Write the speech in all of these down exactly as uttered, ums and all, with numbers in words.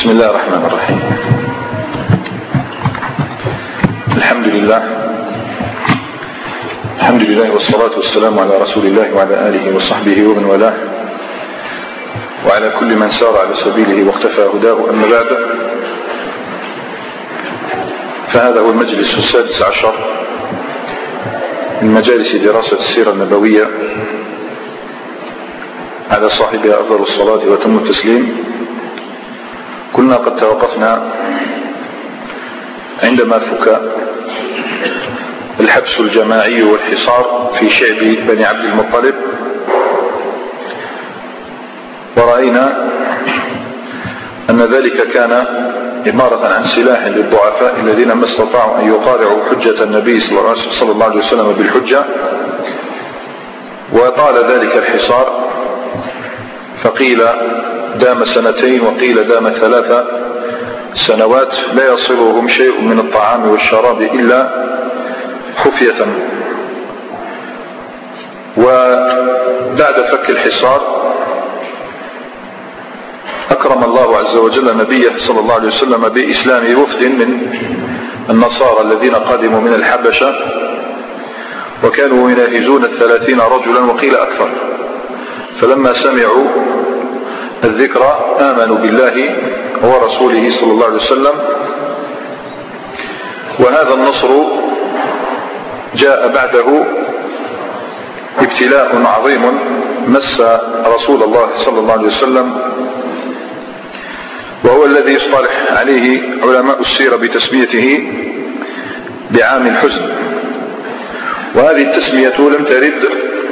بسم الله الرحمن الرحيم. الحمد لله الحمد لله والصلاة والسلام على رسول الله وعلى آله وصحبه ومن والاه وعلى كل من سار على سبيله واقتفى هداه. أما بعد، فهذا هو المجلس السادس عشر من مجالس دراسة السيرة النبوية، على صاحبها أفضل الصلاة وتم التسليم. كنا قد توقفنا عندما فك الحبس الجماعي والحصار في شعب بني عبد المطلب، ورأينا أن ذلك كان عبارة عن سلاح للضعفاء الذين ما استطاعوا أن يقارعوا حجة النبي صلى الله عليه وسلم بالحجة، وطال ذلك الحصار، فقيل دام سنتين وقيل دام ثلاث سنوات، لا يصلهم شيء من الطعام والشراب إلا خفية. وبعد فك الحصار أكرم الله عز وجل نبيه صلى الله عليه وسلم بإسلام وفد من النصارى الذين قدموا من الحبشة، وكانوا يناهزون الثلاثين رجلا وقيل أكثر. فلما سمعوا الذكر آمنوا بالله ورسوله صلى الله عليه وسلم، وهذا النصر جاء بعده ابتلاء عظيم مس رسول الله صلى الله عليه وسلم، وهو الذي يصطلح عليه علماء السيرة بتسميته بعام الحزن. وهذه التسمية لم ترد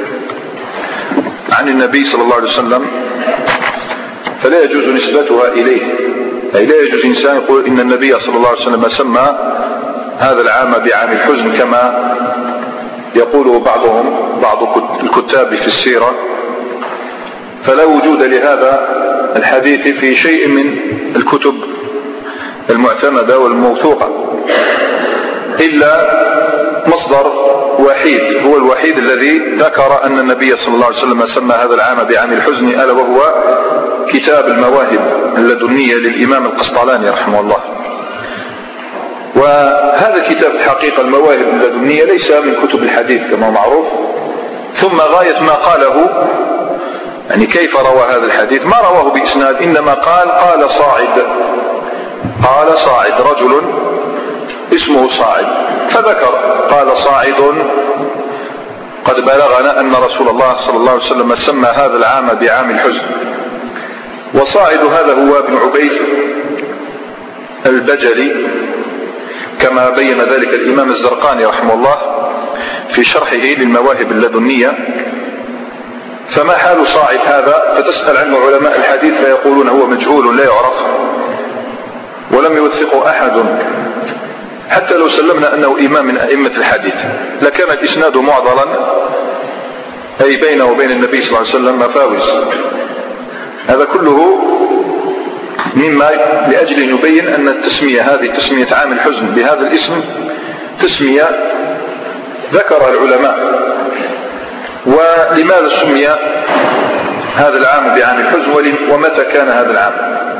عن النبي صلى الله عليه وسلم، فلا يجوز نسبتها إليه، أي لا يجوز إنسان يقول إن النبي صلى الله عليه وسلم سمى هذا العام بعام الحزن كما يقول بعضهم بعض الكتاب في السيرة. فلا وجود لهذا الحديث في شيء من الكتب المعتمدة والموثوقة، إلا مصدر وحيد هو الوحيد الذي ذكر أن النبي صلى الله عليه وسلم سمى هذا العام بعام الحزن، ألا وهو كتاب المواهب اللدنية للإمام القسطلاني رحمه الله. وهذا الكتاب الحقيقة المواهب اللدنية ليس من كتب الحديث كما هو معروف. ثم غاية ما قاله، يعني كيف روى هذا الحديث، ما رواه بإسناد، إنما قال قال صاعد قال صاعد رجل اسمه صاعد، فذكر قال صاعد قد بلغنا أن رسول الله صلى الله عليه وسلم سمى هذا العام بعام الحزن. وصاعد هذا هو ابن عبيد البجلي، كما بين ذلك الإمام الزرقاني رحمه الله في شرحه للمواهب اللدنية. فما حال صاعد هذا؟ فتسأل عنه علماء الحديث فيقولون هو مجهول لا يعرف، ولم يوثقه أحد، حتى لو سلمنا أنه إمام من أئمة الحديث لكان الإسناد معضلا، أي بينه وبين النبي صلى الله عليه وسلم مفاوز. هذا كله مما لأجل أن يبين أن التسمية هذه تسمية عام الحزن بهذا الاسم تسمية ذكرها العلماء. ولماذا سمي هذا العام بعام الحزن، ومتى كان هذا العام؟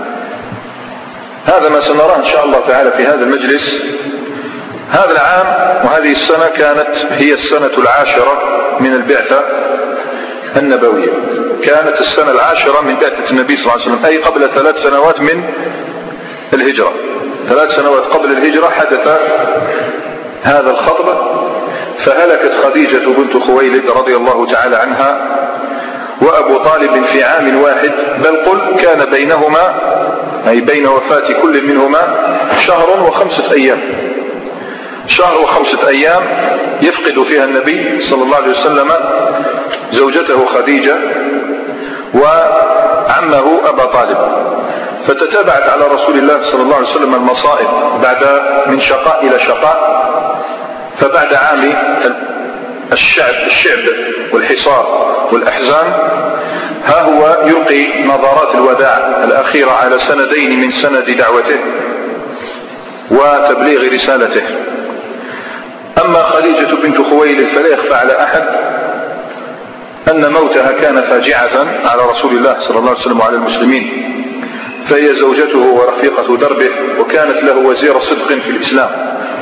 هذا ما سنراه إن شاء الله تعالى في هذا المجلس. هذا العام وهذه السنة كانت هي السنة العاشرة من البعثة النبوية، كانت السنة العاشرة من بعثة النبي صلى الله عليه وسلم، أي قبل ثلاث سنوات من الهجرة. ثلاث سنوات قبل الهجرة حدث هذا الخطب، فهلكت خديجة بنت خويلد رضي الله تعالى عنها وأبو طالب في عام واحد، بل قل كان بينهما أي بين وفاة كل منهما شهر وخمسة أيام شهر وخمسة أيام يفقد فيها النبي صلى الله عليه وسلم زوجته خديجة وعمه أبا طالب. فتتابعت على رسول الله صلى الله عليه وسلم المصائب بعد من شقاء إلى شقاء. فبعد عام الشعب الشعب والحصار والأحزان، ها هو يلقي نظرات الوداع الأخيرة على سندين من سند دعوته وتبليغ رسالته. أما خديجة بنت خويلد فلا يخفى على أحد أن موتها كان فاجعة على رسول الله صلى الله عليه وسلم وعلى المسلمين، فهي زوجته ورفيقة دربه، وكانت له وزير صدق في الإسلام.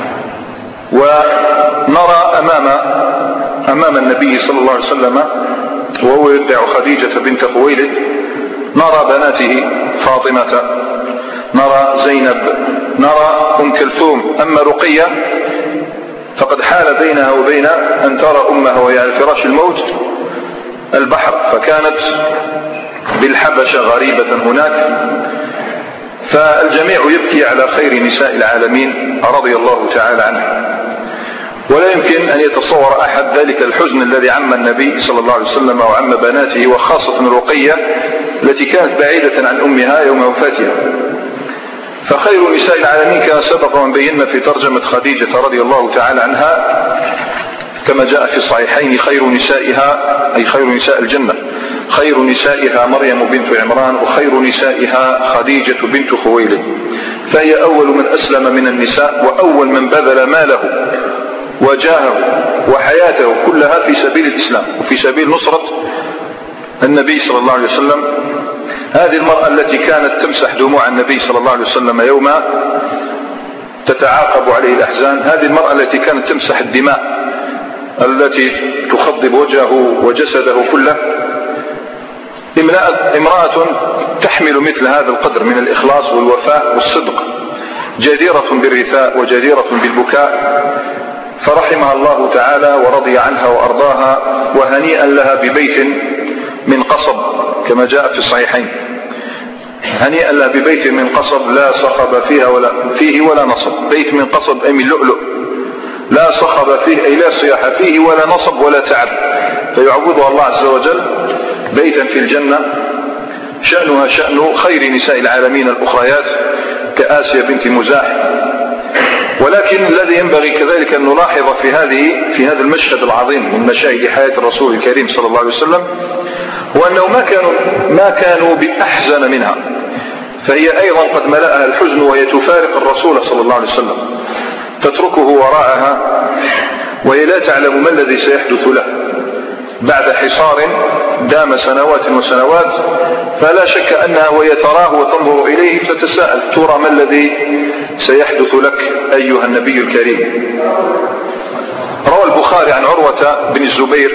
ونرى أمام أمام النبي صلى الله عليه وسلم وهو يدعو خديجة بنت خويلد، نرى بناته فاطمة، نرى زينب، نرى أم كلثوم. أما رقية فقد حال بينها وبين أن ترى أمها وهي على فراش الموت البحر، فكانت بالحبشة غريبة هناك. فالجميع يبكي على خير نساء العالمين رضي الله تعالى عنها، ولا يمكن أن يتصور أحد ذلك الحزن الذي عم النبي صلى الله عليه وسلم وعم بناته، وخاصة رقية التي كانت بعيدة عن أمها يوم وفاتها. فخير نساء العالمين كما سبق وان بينا في ترجمة خديجة رضي الله تعالى عنها كما جاء في الصحيحين: خير نسائها أي خير نساء الجنة، خير نسائها مريم بنت عمران، وخير نسائها خديجة بنت خويلد. فهي أول من أسلم من النساء، وأول من بذل ماله وجاهه وحياته كلها في سبيل الإسلام وفي سبيل نصرة النبي صلى الله عليه وسلم. هذه المرأة التي كانت تمسح دموع النبي صلى الله عليه وسلم يوم تتعاقب عليه الأحزان، هذه المرأة التي كانت تمسح الدماء التي تخضب وجهه وجسده كله، امرأة تحمل مثل هذا القدر من الإخلاص والوفاء والصدق، جديرة بالرثاء وجديرة بالبكاء. فرحمها الله تعالى ورضي عنها وأرضاها، وهنيئا لها ببيت من قصب كما جاء في الصحيحين. هنيئا لها ببيت من قصب لا صخب فيها ولا فيه ولا نصب، بيت من قصب أي من لؤلؤ لا صخب فيه أي لا صياح فيه ولا نصب ولا تعب، فيعبدها الله عز وجل بيتا في الجنة شأنها شأن خير نساء العالمين الأخريات كآسيا بنت مزاح. ولكن الذي ينبغي كذلك أن نلاحظ في هذه في هذا المشهد العظيم من مشاهد حياة الرسول الكريم صلى الله عليه وسلم هو أنه ما كانوا ما كانوا بأحزن منها، فهي أيضا قد ملأها الحزن وهي تفارق الرسول صلى الله عليه وسلم، تتركه وراءها وهي لا تعلم ما الذي سيحدث له بعد حصار دام سنوات وسنوات. فلا شك أنها وهي تراه وتنظر إليه فتتساءل: ترى ما الذي سيحدث لك أيها النبي الكريم؟ روى البخاري عن عروة بن الزبير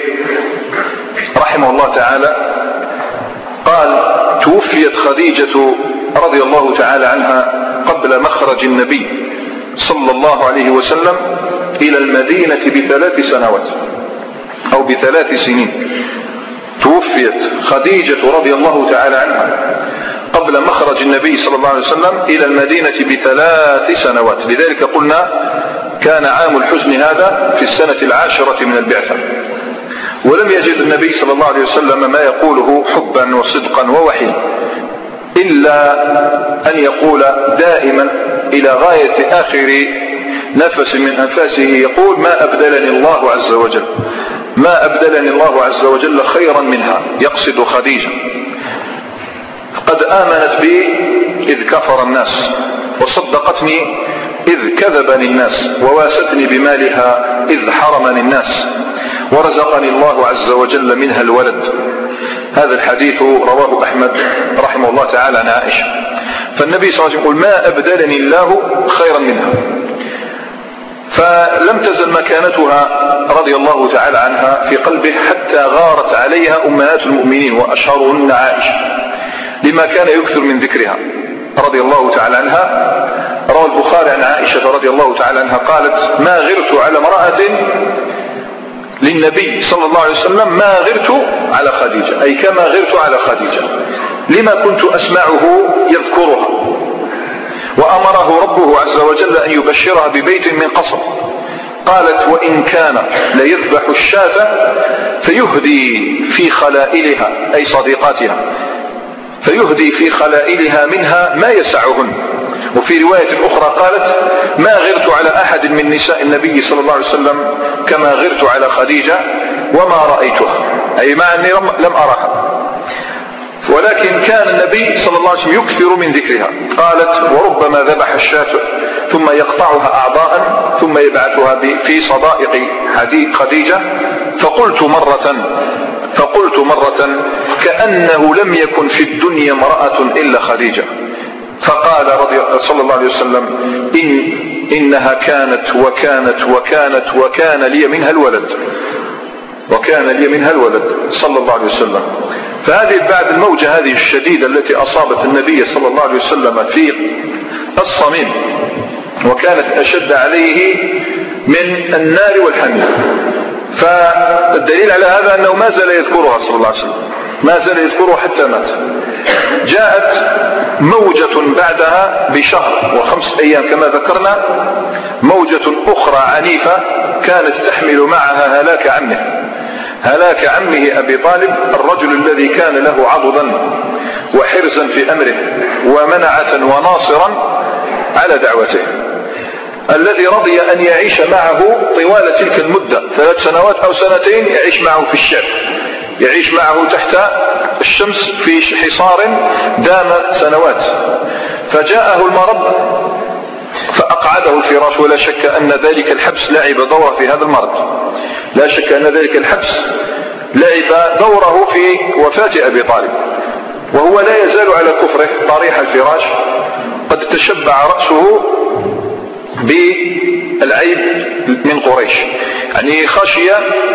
رحمه الله تعالى قال: توفيت خديجة رضي الله تعالى عنها قبل مخرج النبي صلى الله عليه وسلم إلى المدينة بثلاث سنوات أو بثلاث سنين. توفيت خديجة رضي الله تعالى عنها قبل مخرج النبي صلى الله عليه وسلم إلى المدينة بثلاث سنوات، لذلك قلنا كان عام الحزن هذا في السنة العاشرة من البعثة. ولم يجد النبي صلى الله عليه وسلم ما يقوله حبا وصدقا ووحي إلا أن يقول دائما إلى غاية آخر نفس من أنفاسه يقول: ما أبدلني الله عز وجل، ما أبدلني الله عز وجل خيرا منها، يقصد خديجة. قد آمنت بي إذ كفر الناس، وصدقتني إذ كذبني الناس، وواستني بمالها إذ حرمني الناس، ورزقني الله عز وجل منها الولد. هذا الحديث رواه أحمد رحمه الله تعالى عن عائشة. فالنبي صلى الله عليه وسلم يقول: ما أبدلني الله خيرا منها. فلم تزل مكانتها رضي الله تعالى عنها في قلبه حتى غارت عليها أمهات المؤمنين وأشهرهن عائشة، لما كان يكثر من ذكرها رضي الله تعالى عنها. روى البخاري عن عائشة رضي الله تعالى عنها قالت: ما غرت على امرأة للنبي صلى الله عليه وسلم ما غرت على خديجة، أي كما غرت على خديجة، لما كنت أسمعه يذكرها. وأمره ربه عز وجل أن يبشرها ببيت من قصب. قالت: وإن كان ليذبح الشاة فيهدي في خلائلها أي صديقاتها، فيهدي في خلائلها منها ما يسعهن. وفي رواية أخرى قالت: ما غرت على أحد من نساء النبي صلى الله عليه وسلم كما غرت على خديجة وما رأيتها، أي مع أني لم أرها، ولكن كان النبي صلى الله عليه وسلم يكثر من ذكرها. قالت: وربما ذبح الشاة ثم يقطعها أعضاء ثم يبعثها في صدائق خديجة، فقلت مرة فقلت مرة كأنه لم يكن في الدنيا امرأة إلا خديجة، فقال رضي صلى الله عليه وسلم إن إنها كانت وكانت وكانت وكان لي منها الولد، وكان لي منها الولد صلى الله عليه وسلم. فهذه بعد الموجة هذه الشديدة التي أصابت النبي صلى الله عليه وسلم في الصميم، وكانت أشد عليه من النار والحميم. فالدليل على هذا أنه ما زال يذكرها صلى الله عليه وسلم، ما زال يذكرها حتى مات. جاءت موجة بعدها بشهر وخمس أيام كما ذكرنا، موجة أخرى عنيفة كانت تحمل معها هلاك عمه، هلاك عمه أبي طالب، الرجل الذي كان له عضدا وحرزا في أمره ومنعة وناصرا على دعوته، الذي رضي أن يعيش معه طوال تلك المدة، ثلاث سنوات أو سنتين، يعيش معه في الشعب، يعيش معه تحت الشمس في حصار دام سنوات. فجاءه المرض فأقعده الفراش، ولا شك أن ذلك الحبس لعب دوره في هذا المرض، لا شك أن ذلك الحبس لعب دوره في وفاة أبي طالب، وهو لا يزال على كفره طريح الفراش، قد تشبع رأسه بالعيب من قريش، يعني خشي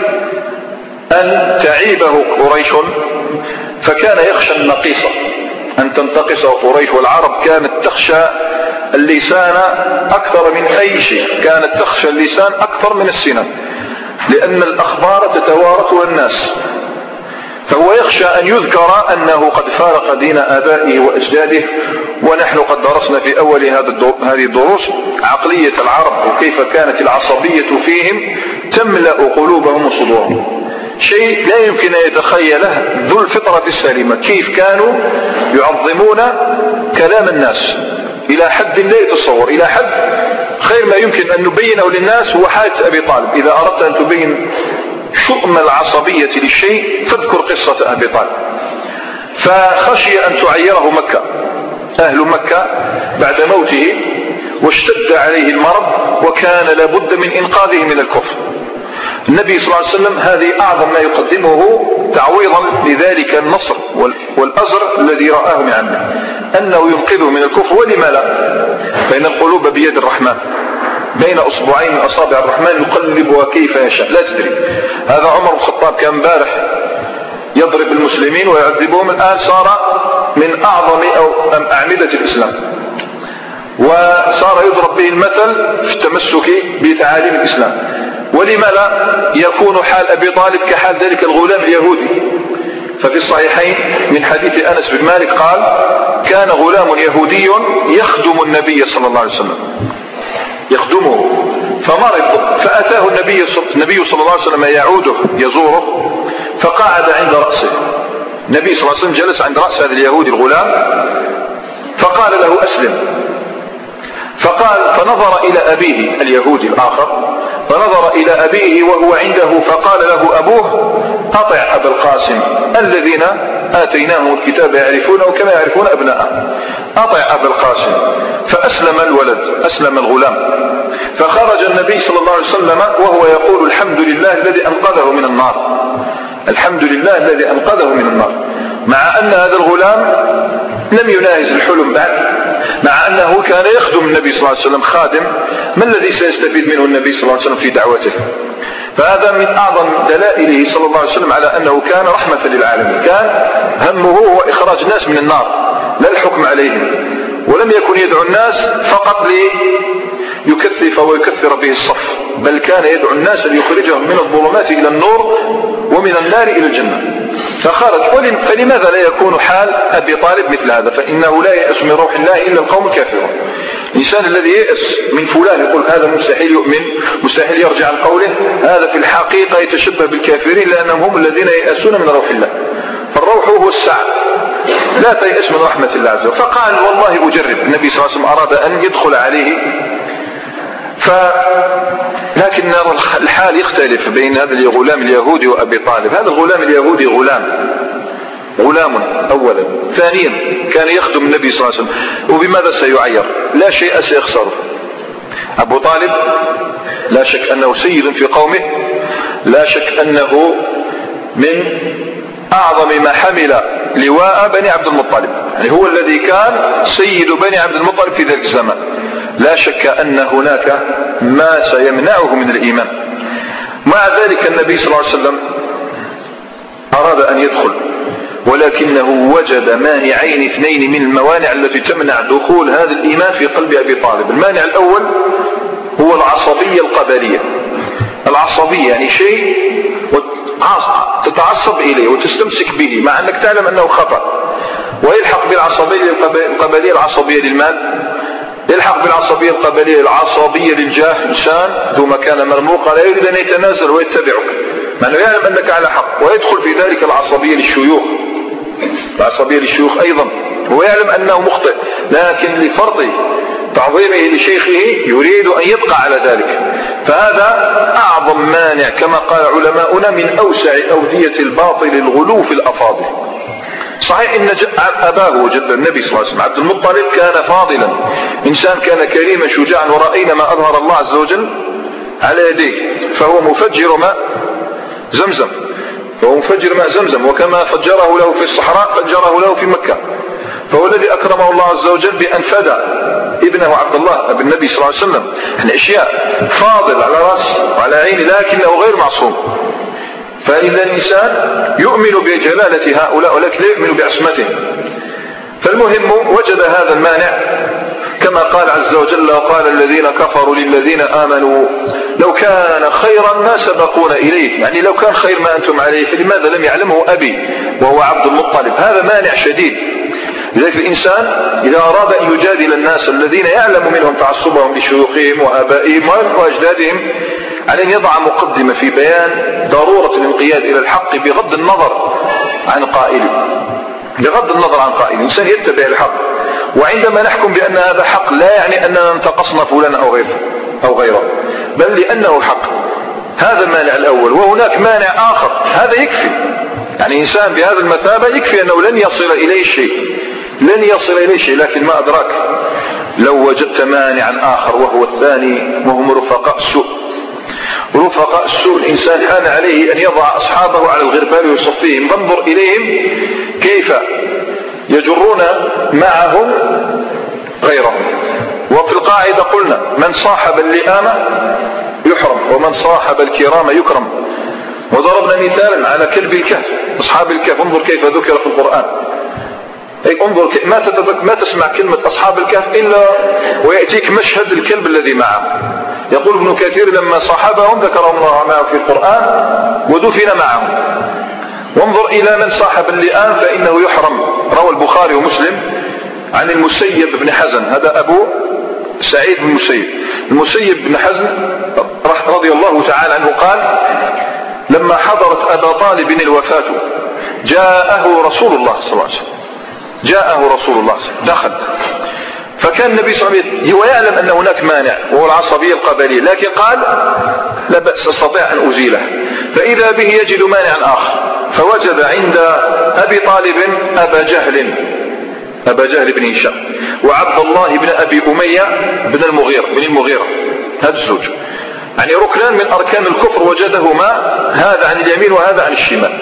أن تعيبه قريش، فكان يخشى النقيصة، أن تنتقص قريش. والعرب كانت تخشى اللسان أكثر من أي شيء، كانت تخشى اللسان أكثر من السنان، لأن الأخبار تتوارثها الناس، فهو يخشى أن يذكر أنه قد فارق دين آبائه وأجداده. ونحن قد درسنا في أول هذه الدروس عقلية العرب، وكيف كانت العصبية فيهم تملأ قلوبهم وصدورهم، شيء لا يمكن أن يتخيله ذو الفطرة السليمة، كيف كانوا يعظمون كلام الناس إلى حد لا يتصور، إلى حد خير ما يمكن أن نبينه للناس هو حالة أبي طالب. إذا أردت أن تبين شؤم العصبية للشيء فاذكر قصة أبي طالب. فخشي أن تعيره مكة، أهل مكة بعد موته، واشتد عليه المرض، وكان لابد من إنقاذه من الكفر. النبي صلى الله عليه وسلم هذه أعظم ما يقدمه تعويضا لذلك النصر والأجر الذي رآه من عمه، أنه ينقذه من الكفر. ولما لا؟ فإن القلوب بيد الرحمن، بين أصبعين من أصابع الرحمن يقلبها كيف يشاء، لا تدري. هذا عمر بن الخطاب كان امبارح يضرب المسلمين ويعذبهم، الآن صار من أعظم أو أعمدة الإسلام، وصار يضرب به المثل في التمسك بتعاليم الإسلام. ولما لا يكون حال أبي طالب كحال ذلك الغلام اليهودي؟ ففي الصحيحين من حديث أنس بن مالك قال: كان غلام يهودي يخدم النبي صلى الله عليه وسلم، يخدمه، فمرض، فأتاه النبي النبي صلى الله عليه وسلم يعوده يزوره، فقعد عند رأسه. النبي صلى الله عليه وسلم جلس عند رأس هذا اليهودي الغلام، فقال له: أسلم. فقال فنظر إلى أبيه اليهودي الآخر، فنظر إلى أبيه وهو عنده، فقال له أبوه: أطع أبا القاسم الذين آتيناهم الكتاب يعرفونه كما يعرفون أبناءهم، أطع أبا القاسم. فأسلم الولد، أسلم الغلام. فخرج النبي صلى الله عليه وسلم وهو يقول: الحمد لله الذي أنقذه من النار، الحمد لله الذي أنقذه من النار، مع أن هذا الغلام لم يناهز الحلم بعد، مع أنه كان يخدم النبي صلى الله عليه وسلم خادم. ما الذي سيستفيد منه النبي صلى الله عليه وسلم في دعوته؟ فهذا من أعظم دلائله صلى الله عليه وسلم على أنه كان رحمة للعالمين، كان همه هو إخراج الناس من النار لا الحكم عليهم، ولم يكن يدعو الناس فقط ليكثف ويكثر به الصف، بل كان يدعو الناس ليخرجهم من الظلمات إلى النور ومن النار إلى الجنة. فخرج. فلماذا لا يكون حال أبي طالب مثل هذا؟ فإنه لا يأس من روح الله إلا القوم الكافرون. الإنسان الذي يأس من فلان يقول هذا مستحيل يؤمن، مستحيل يرجع عن قوله، هذا في الحقيقة يتشبه بالكافرين، لأنهم هم الذين يأسون من روح الله. فالروح هو السعي، لا تيأس من رحمة الله عز وجل. فقال: والله أجرب. النبي صلى الله عليه وسلم أراد أن يدخل عليه، ف لكن الحال يختلف بين هذا الغلام اليهودي وأبي طالب. هذا الغلام اليهودي غلام غلام أولا، ثانيا كان يخدم النبي صلى الله عليه وسلم، وبماذا سيعير؟ لا شيء سيخسره. أبو طالب لا شك أنه سيد في قومه، لا شك أنه من أعظم ما حمل لواء بني عبد المطلب، يعني هو الذي كان سيد بني عبد المطلب في ذلك الزمان. لا شك أن هناك ما سيمنعه من الإيمان. مع ذلك النبي صلى الله عليه وسلم أراد أن يدخل، ولكنه وجد مانعين اثنين من الموانع التي تمنع دخول هذا الإيمان في قلب أبي طالب. المانع الأول هو العصبية القبلية. العصبية يعني شيء تتعصب إليه وتستمسك به مع أنك تعلم أنه خطأ، ويلحق بالعصبية القبلية العصبية للمال، يلحق بالعصبية القبلية العصبية للجاه. إنسان ذو مكانة مرموقة لا يريد أن يتنازل ويتبعك مع أنه يعلم أنك على حق، ويدخل في ذلك العصبية للشيوخ، العصبية للشيوخ أيضا هو يعلم أنه مخطئ، لكن لفرض تعظيمه لشيخه يريد أن يبقى على ذلك. فهذا أعظم مانع كما قال علماؤنا من أوسع أودية الباطل الغلو في الأفاضل. صحيح إن أباه وجد النبي صلى الله عليه وسلم عبد المطلب كان فاضلا، إنسان كان كريما شجاعا، ورأينا ما أظهر الله عز وجل على يديه، فهو مفجر ماء زمزم، فهو مفجر ماء زمزم، وكما فجره له في الصحراء فجره له في مكة. فهو الذي أكرمه الله عز وجل بأن فدى ابنه عبد الله ابن النبي صلى الله عليه وسلم. يعني أشياء فاضل على رأس وعلى عينه، لكنه غير معصوم. فإن الإنسان يؤمن بجلالة هؤلاء ولكن لا يؤمن بعصمتهم. فالمهم وجد هذا المانع كما قال عز وجل: وقال الذين كفروا للذين آمنوا لو كان خيرا ما سبقونا إليه. يعني لو كان خير ما أنتم عليه فلماذا لم يعلمه أبي وهو عبد المطلب؟ هذا مانع شديد. لذلك الإنسان إذا أراد أن يجادل الناس الذين يعلم منهم تعصبهم لشيوخهم وآبائهم وأجدادهم على أن يضع مقدمة في بيان ضرورة الانقياد إلى الحق بغض النظر عن قائله، بغض النظر عن قائله. الإنسان يتبع الحق، وعندما نحكم بأن هذا حق لا يعني أننا انتقصنا فلان أو غيره أو غيره، بل لأنه حق. هذا المانع الأول. وهناك مانع آخر هذا يكفي، يعني إنسان بهذا المثابة يكفي أنه لن يصل إليه شيء، لن يصل إليه شيء. لكن ما أدراك لو وجدت مانعا آخر وهو الثاني، وهم رفقاء السوء. رفقاء السوء الإنسان حان عليه أن يضع أصحابه على الغربال ويصفيهم. فانظر إليهم كيف يجرون معهم غيرهم. وفي القاعدة قلنا: من صاحب اللئام يحرم، ومن صاحب الكرام يكرم. وضربنا مثالا على كلب الكهف، أصحاب الكهف. انظر كيف ذكر في القرآن. أي انظر ما, ما تسمع كلمة أصحاب الكهف إلا ويأتيك مشهد الكلب الذي معه. يقول ابن كثير: لما صاحبهم ذكرهم الله معه في القرآن ودفن معهم. وانظر إلى من صاحب اللئام فإنه يحرم. روى البخاري ومسلم عن المسيب بن حزن، هذا أبو سعيد بن المسيب. المسيب بن حزن رضي الله تعالى عنه قال: لما حضرت أبا طالب الوفاة جاءه رسول الله صلى الله عليه وسلم، جاءه رسول الله صلى الله عليه وسلم، دخل. فكان النبي صلى الله عليه وسلم هو يعلم أن هناك مانع وهو العصبية القبلية، لكن قال: لا بأس، أستطيع أن أزيله. فإذا به يجد مانعا آخر، فوجد عند أبي طالب أبا جهل، أبا جهل بن هشام، وعبد الله بن أبي أمية بن المغيرة بن المغيرة هذا الزوج، يعني ركنان من أركان الكفر وجدهما، هذا عن اليمين وهذا عن الشمال.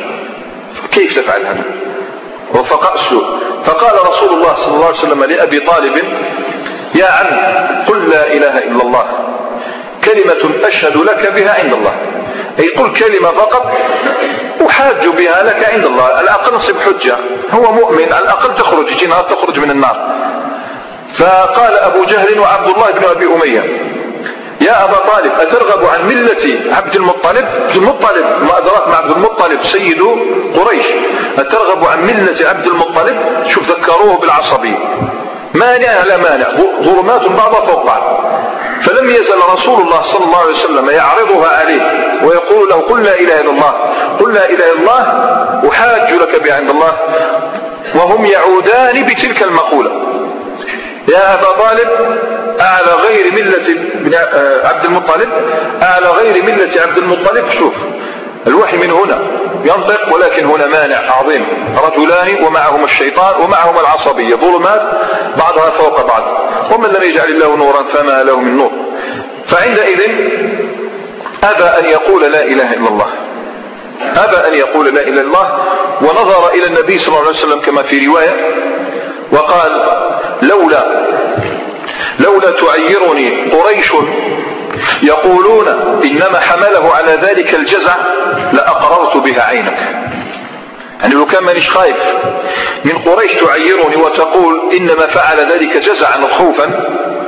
كيف تفعل هذا؟ رفقاء السوء. فقال رسول الله صلى الله عليه وسلم لأبي طالب: يا عم، قل لا إله إلا الله، كلمة أشهد لك بها عند الله. أي قل كلمة فقط أحاج بها لك عند الله، على الأقل نصب حجة، هو مؤمن، على الأقل تخرج جنها تخرج من النار. فقال أبو جهل وعبد الله بن أبي أمية: يا أبا طالب، أترغب عن ملة عبد المطلب؟ عبد المطلب ما أدراك مع عبد المطلب سيد قريش. أترغب عن ملة عبد المطلب؟ شوف ذكروه بالعصبية، مانع على مانع، ظلمات بعضها فوق بعض. فلم يزل رسول الله صلى الله عليه وسلم يعرضها عليه ويقول له: قل لا إله إلا الله، قل لا إله إلا الله أحاج لك بها عند الله. وهم يعودان بتلك المقولة: يا أبا طالب، أعلى غير ملة عبد المطلب، أعلى غير ملة عبد المطلب. شوف الوحي من هنا ينطق، ولكن هنا مانع عظيم، رجلان ومعهما الشيطان ومعهما العصبية، ظلمات بعضها فوق بعض، ومن لم يجعل الله نورا فما له من نور. فعندئذ أبى أن يقول لا إله إلا الله، أبى أن يقول لا إله إلا الله، ونظر إلى النبي صلى الله عليه وسلم كما في رواية وقال لولا لولا تعيرني قريش يقولون إنما حمله على ذلك الجزع لأقررت بها عينك. يعني لو كان مانيش خايف من قريش تعيرني وتقول إنما فعل ذلك جزعا خوفا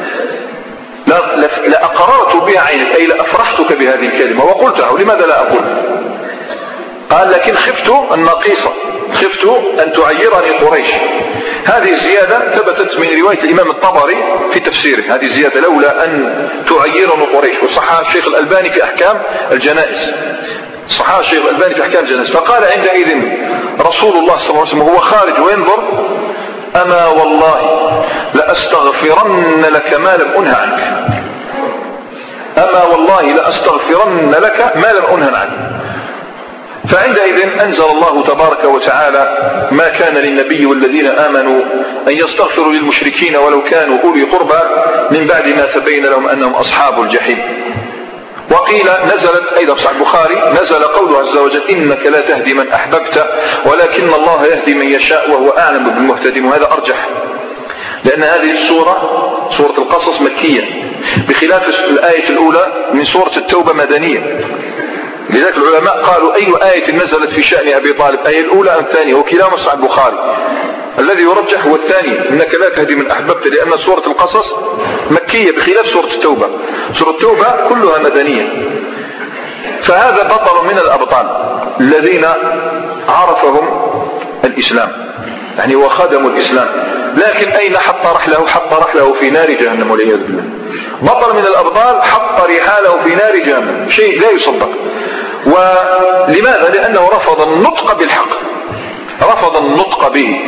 لأقررت بها عينك، أي لأفرحتك بهذه الكلمة وقلتها. ولماذا لا أقول؟ قال لكن خفت النقيصة، خفت أن تعيرني قريش. هذه الزيادة ثبتت من رواية الإمام الطبري في تفسيره، هذه الزيادة لولا أن تعيرني قريش، وصححها الشيخ الألباني في أحكام الجنائز، صححها الشيخ الألباني في أحكام الجنائز. فقال عندئذ رسول الله صلى الله عليه وسلم وهو خارج وينظر أما والله لأستغفرن لك ما لم أنه عنك، أما والله لأستغفرن لك ما لم أنه عنك. فعندئذ أنزل الله تبارك وتعالى ما كان للنبي والذين آمنوا أن يستغفروا للمشركين ولو كانوا أولي قربى من بعد ما تبين لهم أنهم أصحاب الجحيم. وقيل نزلت أيضا في البخاري نزل قوله عز وجل إنك لا تهدي من أحببت ولكن الله يهدي من يشاء وهو أعلم بالمهتدين. وهذا أرجح لأن هذه السورة سورة القصص مكية بخلاف الآية الأولى من سورة التوبة مدنية. لذلك العلماء قالوا أي آية نزلت في شأن أبي طالب، أي الأولى أم الثانية؟ وكلاهما صحيح البخاري. الذي يرجح هو الثاني إنك لا تهدي من أحببت، لأن سورة القصص مكية بخلاف سورة التوبة. سورة التوبة كلها مدنية. فهذا بطل من الأبطال الذين عرفهم الإسلام، يعني وخدموا الإسلام، لكن أين حط رحله؟ حط رحله في نار جهنم والعياذ بالله. بطل من الأبطال حط رحاله في نار جهنم، شيء لا يصدق. ولماذا؟ لأنه رفض النطق بالحق، رفض النطق به.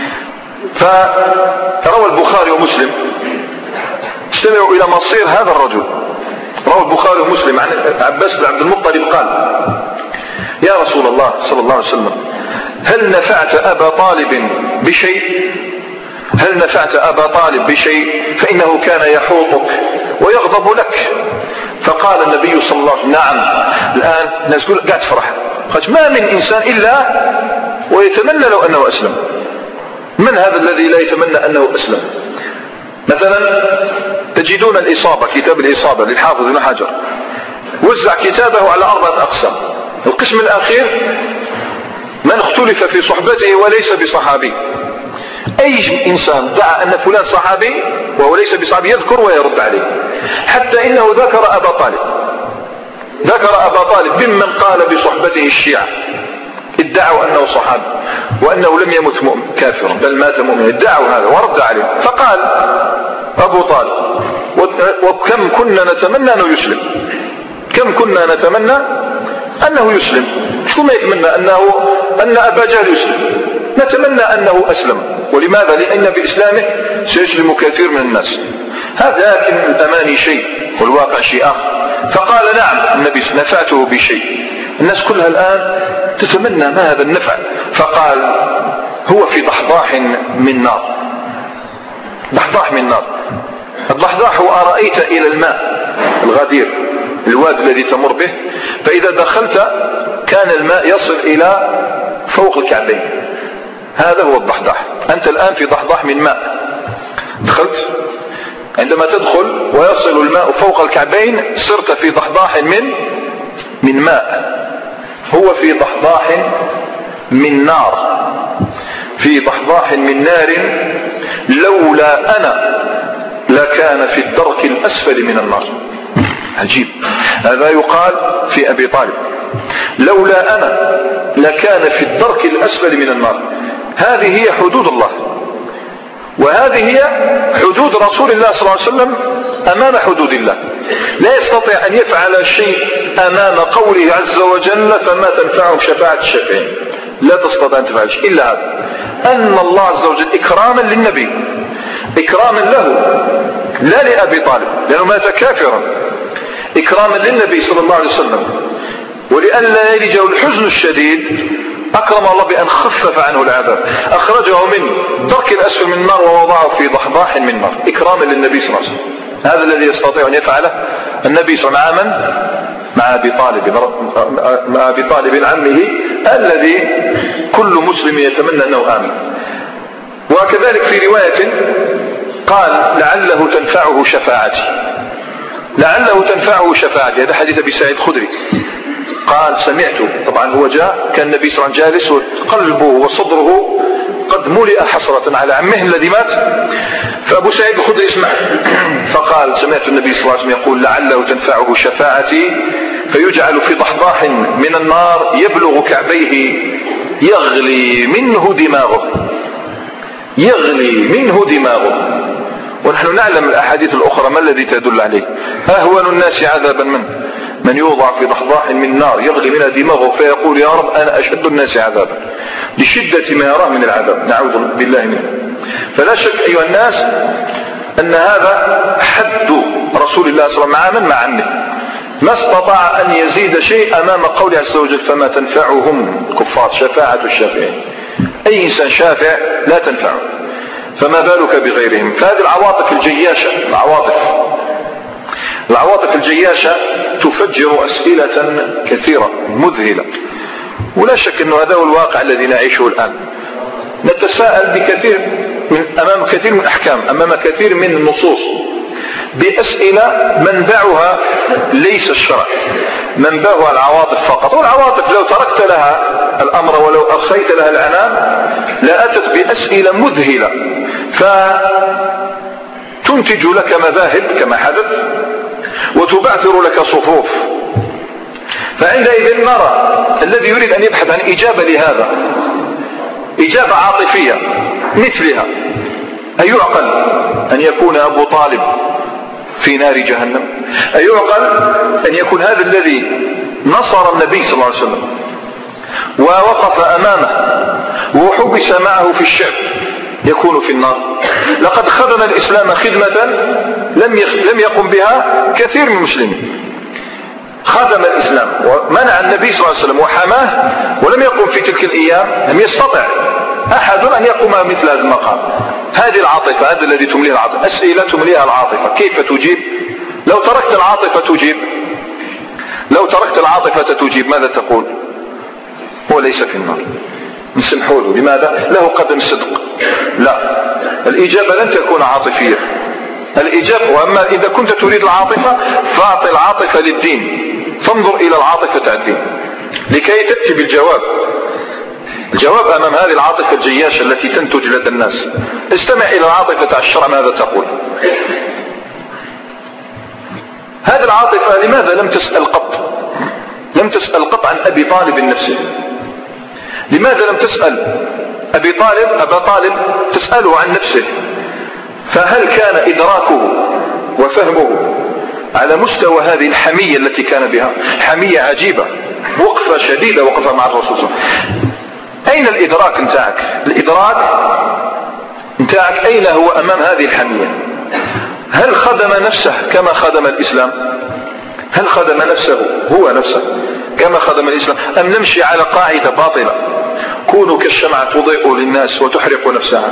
فروى البخاري ومسلم، استمعوا إلى مصير هذا الرجل. روى البخاري ومسلم عن عباس بن عبد المطلب قال يا رسول الله صلى الله عليه وسلم هل نفعت أبا طالب بشيء؟ هل نفعت أبا طالب بشيء؟ فإنه كان يحوطك ويغضب لك. فقال النبي صلى الله عليه وسلم نعم. الآن الناس تقول قاعد تفرح، قالت ما من إنسان إلا ويتمنى لو أنه أسلم. من هذا الذي لا يتمنى أنه أسلم؟ مثلا تجدون الإصابة، كتاب الإصابة للحافظ ابن حجر وزع كتابه على أربعة أقسام. القسم الأخير من اختلف في صحبته وليس بصحابي. أي إنسان دعا أن فلان صحابي وهو ليس بصحابي يذكر ويرد عليه، حتى إنه ذكر أبا طالب، ذكر أبا طالب ممن قال بصحبته الشيعة، ادعوا أنه صحابي وأنه لم يمت مؤمن كافرا بل مات مؤمنا، ادعوا هذا ورد عليه. فقال أبو طالب وكم كنا نتمنى أنه يسلم، كم كنا نتمنى أنه يسلم. شو ما يتمنى أنه أن أبا جهل يسلم، نتمنى أنه أسلم. ولماذا؟ لأن بإسلامه سيسلم كثير من الناس. هذا لكن الأماني شيء والواقع شيء آخر. فقال نعم النبي نفعته بشيء. الناس كلها الآن تتمنى ما هذا النفع. فقال هو في ضحضاح من نار، ضحضاح من نار. الضحضاح هو أرأيت إلى الماء الغدير، الواد الذي تمر به، فإذا دخلت كان الماء يصل إلى فوق الكعبين، هذا هو الضحضاح. أنت الآن في ضحضاح من ماء، دخلت، عندما تدخل ويصل الماء فوق الكعبين صرت في ضحضاح من من ماء. هو في ضحضاح من نار، في ضحضاح من نار لولا أنا لكان في الدرك الأسفل من النار. عجيب، هذا يقال في أبي طالب لولا أنا لكان في الدرك الأسفل من النار. هذه هي حدود الله، وهذه هي حدود رسول الله صلى الله عليه وسلم أمام حدود الله. لا يستطيع أن يفعل شيء أمام قوله عز وجل فما تنفعهم شفاعة الشافعين، لا تستطيع أن تفعل شيء إلا هذا، أن الله عز وجل إكراما للنبي، إكراما له لا لأبي طالب لأنه مات كافرا، إكراما للنبي صلى الله عليه وسلم، ولأن لا يلجأ الحزن الشديد أكرم الله بأن خفف عنه العذاب، أخرجه من درك الأسفل من النار ووضعه في ضحضاح من نار إكراما للنبي صلى الله عليه وسلم. هذا الذي يستطيع أن يفعله النبي صلى الله عليه وسلم. مع أبي طالب مع أبي طالب عمه الذي كل مسلم يتمنى أنه آمن. وكذلك في رواية قال لعله تنفعه شفاعتي، لعله تنفعه شفاعتي. هذا حديث أبي سعيد الخدري قال سمعته، طبعا هو جاء كان النبي صلى الله عليه وسلم جالس وقلبه وصدره قد ملئ حسرة على عمه الذي مات، فأبو سعيد الخدري اسمع فقال سمعت النبي صلى الله عليه وسلم يقول لعله تنفعه شفاعتي، فيجعل في ضحضاح من النار يبلغ كعبيه يغلي منه دماغه، يغلي منه دماغه. ونحن نعلم الأحاديث الأخرى ما الذي تدل عليه. أهون الناس عذابا من من يوضع في ضحضاح من نار يغلي منها دماغه فيقول يا رب أنا أشد الناس عذابا لشدة ما يراه من العذاب، نعوذ بالله منه. فلا شك أيها الناس أن هذا حد رسول الله صلى الله عليه وسلم مع عمه، ما استطاع أن يزيد شيء أمام قوله عز وجل فما تنفعهم الكفار شفاعة الشافعين. أي إنسان شافع لا تنفعه، فما بالك بغيرهم. فهذه العواطف الجياشة، العواطف العواطف الجياشة تفجر أسئلة كثيرة مذهلة، ولا شك أنه هذا هو الواقع الذي نعيشه الآن. نتساءل بكثير من أمام كثير من الأحكام، أمام كثير من النصوص بأسئلة منبعها ليس الشرع، منبعها العواطف فقط. والعواطف لو تركت لها الأمر ولو أرخيت لها العنان لأتت بأسئلة مذهلة فتنتج لك مذاهب كما حدث وتبعثر لك صفوف. فعندئذ نرى الذي يريد أن يبحث عن إجابة لهذا إجابة عاطفية مثلها، أيعقل أن يكون أبو طالب في نار جهنم؟ أيعقل أن يكون هذا الذي نصر النبي صلى الله عليه وسلم ووقف أمامه وحبس معه في الشعب يكون في النار؟ لقد خدم الإسلام خدمة لم لم يقم بها كثير من المسلمين. خدم الإسلام ومنع النبي صلى الله عليه وسلم وحماه ولم يقم في تلك الأيام، لم يستطع أحد أن يقوم مثل هذا المقام. هذه العاطفة، هذا الذي تمليها العاطفة، أسئلة تمليها العاطفة. كيف تجيب؟ لو تركت العاطفة تجيب، لو تركت العاطفة تجيب ماذا تقول؟ هو ليس في النار، نسمحوا له. لماذا؟ له قدم صدق. لا، الإجابة لن تكون عاطفية. الإجابة، وأما إذا كنت تريد العاطفة فأعطي العاطفة للدين، فانظر إلى العاطفة الدين لكي تأتي بالجواب. الجواب أمام هذه العاطفة الجياشة التي تنتج لدى الناس. استمع إلى العاطفة الشرع ماذا تقول. هذه العاطفة لماذا لم تسأل قط؟ لم تسأل قط عن أبي طالب نفسه. لماذا لم تسأل أبي طالب أبا طالب تسأله عن نفسه؟ فهل كان إدراكه وفهمه على مستوى هذه الحمية التي كان بها؟ حمية عجيبة، وقفة شديدة وقفة مع الرسول صلى الله عليه وسلم. أين الإدراك نتاعك؟ الإدراك نتاعك أين هو أمام هذه الحمية؟ هل خدم نفسه كما خدم الإسلام؟ هل خدم نفسه هو نفسه كما خدم الإسلام؟ أم نمشي على قاعدة باطلة كونوا كالشمعة تضيء للناس وتحرق نفسها؟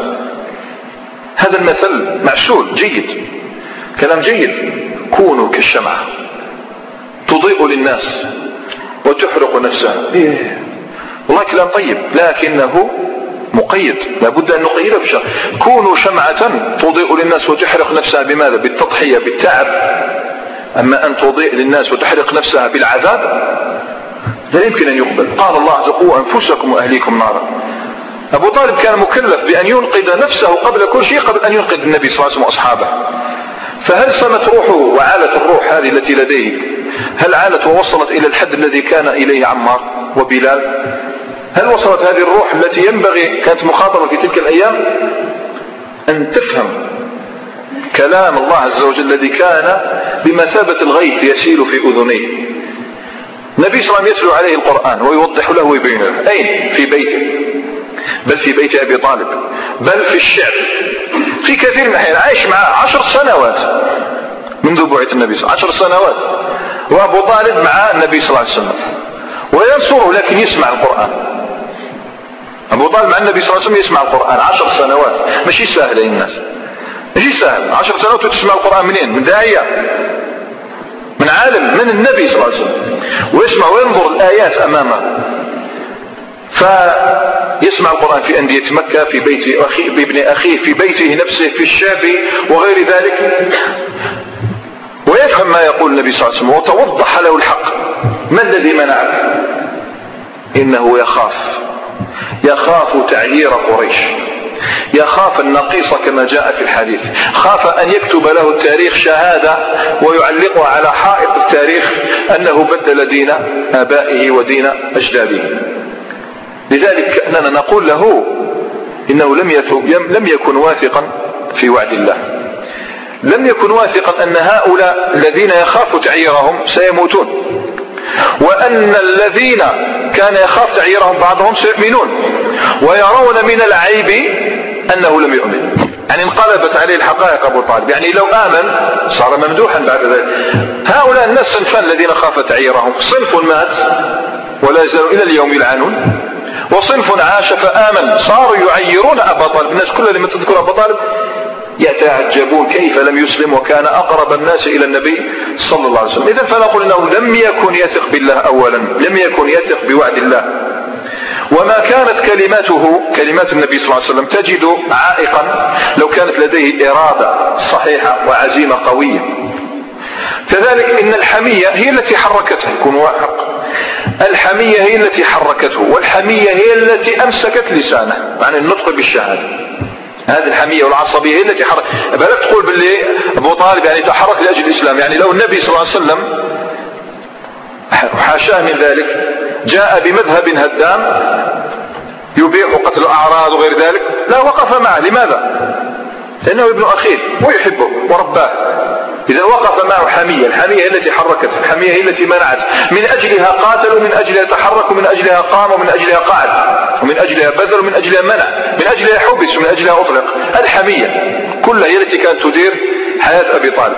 هذا المثل معسول جيد، كلام جيد. كونوا كالشمعة تضيء للناس وتحرق نفسها، إيه والله كلام طيب، لكنه مقيد، لابد أن نقيده بشيء. كونوا شمعة تضيء للناس وتحرق نفسها بماذا؟ بالتضحية، بالتعب. أما أن تضيء للناس وتحرق نفسها بالعذاب لا يمكن أن يقبل. قال الله عز وجل قوا أنفسكم وأهليكم نارا. أبو طالب كان مكلف بأن ينقذ نفسه قبل كل شيء، قبل أن ينقذ النبي صلى الله عليه وسلم وأصحابه. فهل سمت روحه وعالت الروح هذه التي لديه؟ هل عالت ووصلت إلى الحد الذي كان إليه عمار وبلال؟ هل وصلت هذه الروح التي ينبغي كانت مخاطبة في تلك الأيام أن تفهم كلام الله عز وجل الذي كان بمثابة الغيث يسيل في أذنيه؟ النبي صلى الله عليه وسلم يتلو عليه القرآن ويوضح له ويبين له. أين؟ في بيته، بل في بيت أبي طالب، بل في الشعب، في كثير من الأحيان عايش معه عشر سنوات منذ بعث النبي صلى الله عليه وسلم، عشر سنوات وأبو طالب مع النبي صلى الله عليه وسلم وينصره، لكن يسمع القرآن. أبو طالب مع النبي صلى الله عليه وسلم يسمع القرآن عشر سنوات، ماشي سهل يا الناس، ماشي سهل. عشر سنوات وتسمع القرآن منين؟ من داعية، من عالم، من النبي صلى الله عليه وسلم. ويسمع وينظر الآيات أمامه، فيسمع القرآن في أندية مكة، في بيت أخي بابن أخيه، في بيته نفسه، في الشعب وغير ذلك، ويفهم ما يقول النبي صلى الله عليه وسلم وتوضح له الحق. ما الذي منعك؟ إنه يخاف يخاف تعيير قريش، يخاف النقيص كما جاء في الحديث، خاف أن يكتب له التاريخ شهادة ويعلقها على حائط التاريخ أنه بدل دين آبائه ودين أجداده. لذلك أننا نقول له إنه لم, لم يكن واثقا في وعد الله، لم يكن واثقا أن هؤلاء الذين يخاف تعييرهم سيموتون، وأن الذين كان يخاف تعييرهم بعضهم سيؤمنون، ويرون من العيب أنه لم يؤمن. يعني انقلبت عليه الحقائق أبو طالب، يعني لو آمن صار ممدوحا بعد ذلك. هؤلاء الناس صنفان الذين خاف تعييرهم، صنف مات ولا يزالوا إلى اليوم يلعنون، وصنف عاش فآمن صاروا يعيرون أبا طالب. الناس كلها لما تذكر أبا طالب يتعجبون كيف لم يسلم وكان أقرب الناس إلى النبي صلى الله عليه وسلم. إذن فنقول إنه لم يكن يثق بالله أولا، لم يكن يثق بوعد الله، وما كانت كلماته كلمات النبي صلى الله عليه وسلم تجد عائقا لو كانت لديه إرادة صحيحة وعزيمة قوية. كذلك إن الحمية هي التي حركته، يكون واحق، الحمية هي التي حركته، والحمية هي التي أمسكت لسانه عن النطق بالشهادة. هذه الحمية والعصبية هي التي حرك. بلا تقول باللي أبو طالب يعني تحرك لأجل الإسلام، يعني لو النبي صلى الله عليه وسلم حاشاه من ذلك جاء بمذهب هدام يبيح قتل الأعراض وغير ذلك لا وقف معه. لماذا؟ لأنه ابن أخيه ويحبه ورباه. إذا وقف معه حمية، الحمية هي التي حركته، الحمية هي التي منعته، من أجلها قاتل ومن أجلها تحرك ومن أجلها قام ومن أجلها قعد ومن أجلها بذل ومن أجلها منع، من أجلها حبس ومن أجلها أطلق. الحمية كلها هي التي كانت تدير حياة أبي طالب،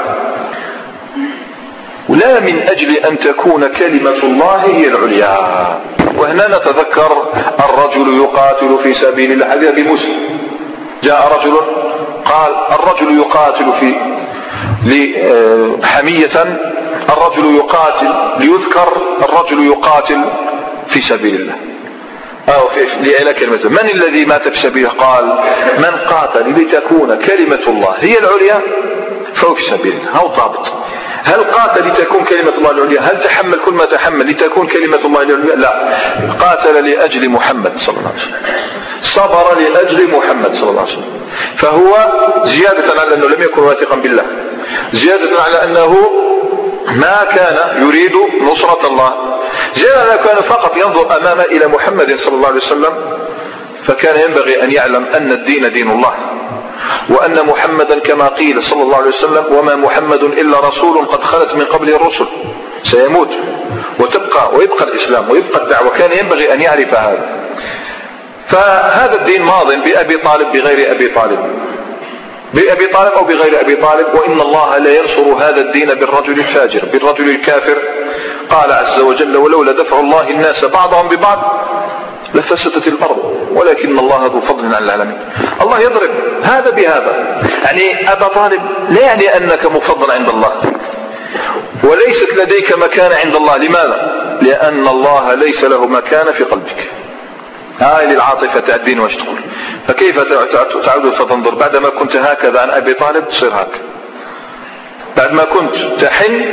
ولا من أجل أن تكون كلمة الله هي العليا. وهنا نتذكر الرجل يقاتل في سبيل الله، هذا بمسلم جاء رجل قال الرجل يقاتل في حمية، الرجل يقاتل ليذكر الرجل يقاتل في سبيل الله أو في لإعلاء كلمة. من الذي مات في سبيله؟ قال من قاتل لتكون كلمة الله هي العليا فهو في سبيل الله. هو ضابط. هل قاتل لتكون كلمة الله العليا؟ هل تحمل كل ما تحمل لتكون كلمة الله العليا؟ لا، قاتل لأجل محمد صلى الله عليه وسلم، صبر لأجل محمد صلى الله عليه وسلم. فهو زيادة على أنه لم يكن واثقا بالله، زيادة على أنه ما كان يريد نصرة الله، زيادة على أنه كان فقط ينظر أمامه إلى محمد صلى الله عليه وسلم. فكان ينبغي أن يعلم أن الدين دين الله، وأن محمدا كما قيل صلى الله عليه وسلم وما محمد إلا رسول قد خلت من قبله الرسل، سيموت وتبقى ويبقى الإسلام ويبقى الدعوة. كان ينبغي أن يعرف هذا. فهذا الدين ماض بأبي طالب بغير أبي طالب، بأبي طالب أو بغير أبي طالب. وإن الله لا ينصر هذا الدين بالرجل الفاجر بالرجل الكافر. قال عز وجل ولولا دفع الله الناس بعضهم ببعض لفسدت الأرض ولكن الله ذو فضل على العالمين. الله يضرب هذا بهذا. يعني أبا طالب لا يعني أنك مفضل عند الله، وليست لديك مكان عند الله. لماذا؟ لأن الله ليس له مكان في قلبك. هاي للعاطفة تعدين واش تقول. فكيف تعود فتنظر بعدما كنت هكذا عن أبي طالب تصير هكذا، بعدما كنت تحن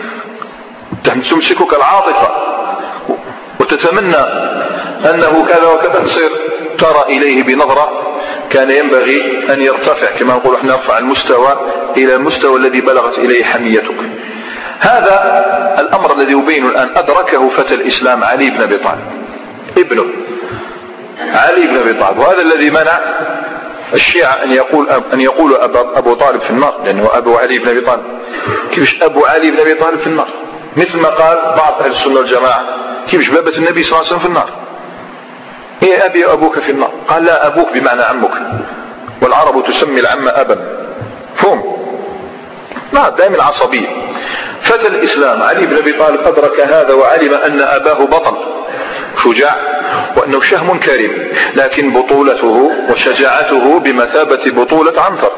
تمسكك العاطفة وتتمنى أنه كذا وكذا تصير ترى إليه بنظرة. كان ينبغي أن يرتفع كما نقول احنا نرفع المستوى إلى المستوى الذي بلغت إليه حميتك. هذا الأمر الذي يبين الآن أدركه فتى الإسلام علي بن أبي طالب ابنه علي بن أبي طالب، وهذا الذي منع الشيعة أن يقول أن يقولوا أبو طالب في النار، لأنه أبو علي بن أبي طالب. كيفش أبو علي بن أبي طالب في النار؟ مثل ما قال بعض أهل السنة والجماعة كيفش بابة النبي صلى الله عليه وسلم في النار؟ إيه أبي وأبوك في النار؟ قال لا، أبوك بمعنى عمك، والعرب تسمي العم أبا. فهم؟ لا، دائما العصبية. فتى الإسلام علي بن أبي طالب أدرك هذا وعلم أن أباه بطل شجاع وأنه شهم كريم، لكن بطولته وشجاعته بمثابة بطولة عنتر،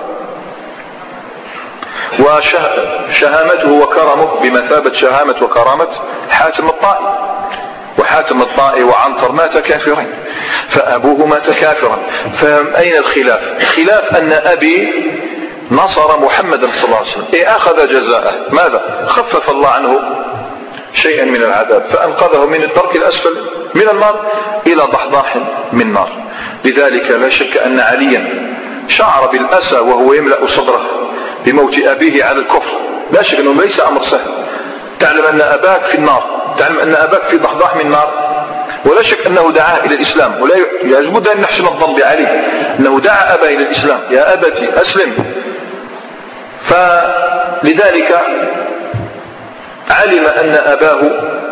وشهامته وكرمه بمثابة شهامة وكرامة حاتم الطائي، وحاتم الطائي وعنتر مات كافرين، فأبوه مات كافرا. فأين الخلاف؟ الخلاف أن أبي نصر محمدا صلى الله عليه وسلم، إيه أخذ جزاءه، ماذا؟ خفف الله عنه شيئا من العذاب فأنقذه من الدرك الأسفل من النار إلى ضحضاح من نار. لذلك لا شك أن عليا شعر بالأسى وهو يملأ صدره بموت أبيه على الكفر، لا شك أنه ليس أمر سهل. تعلم أن أباك في النار، تعلم أن أباك في ضحضاح من نار، ولا شك أنه دعاه إلى الإسلام. ولا يجب أن نحسن الظن بعلي أنه دعا أباه إلى الإسلام، يا أبتي أسلم. فلذلك علم أن أباه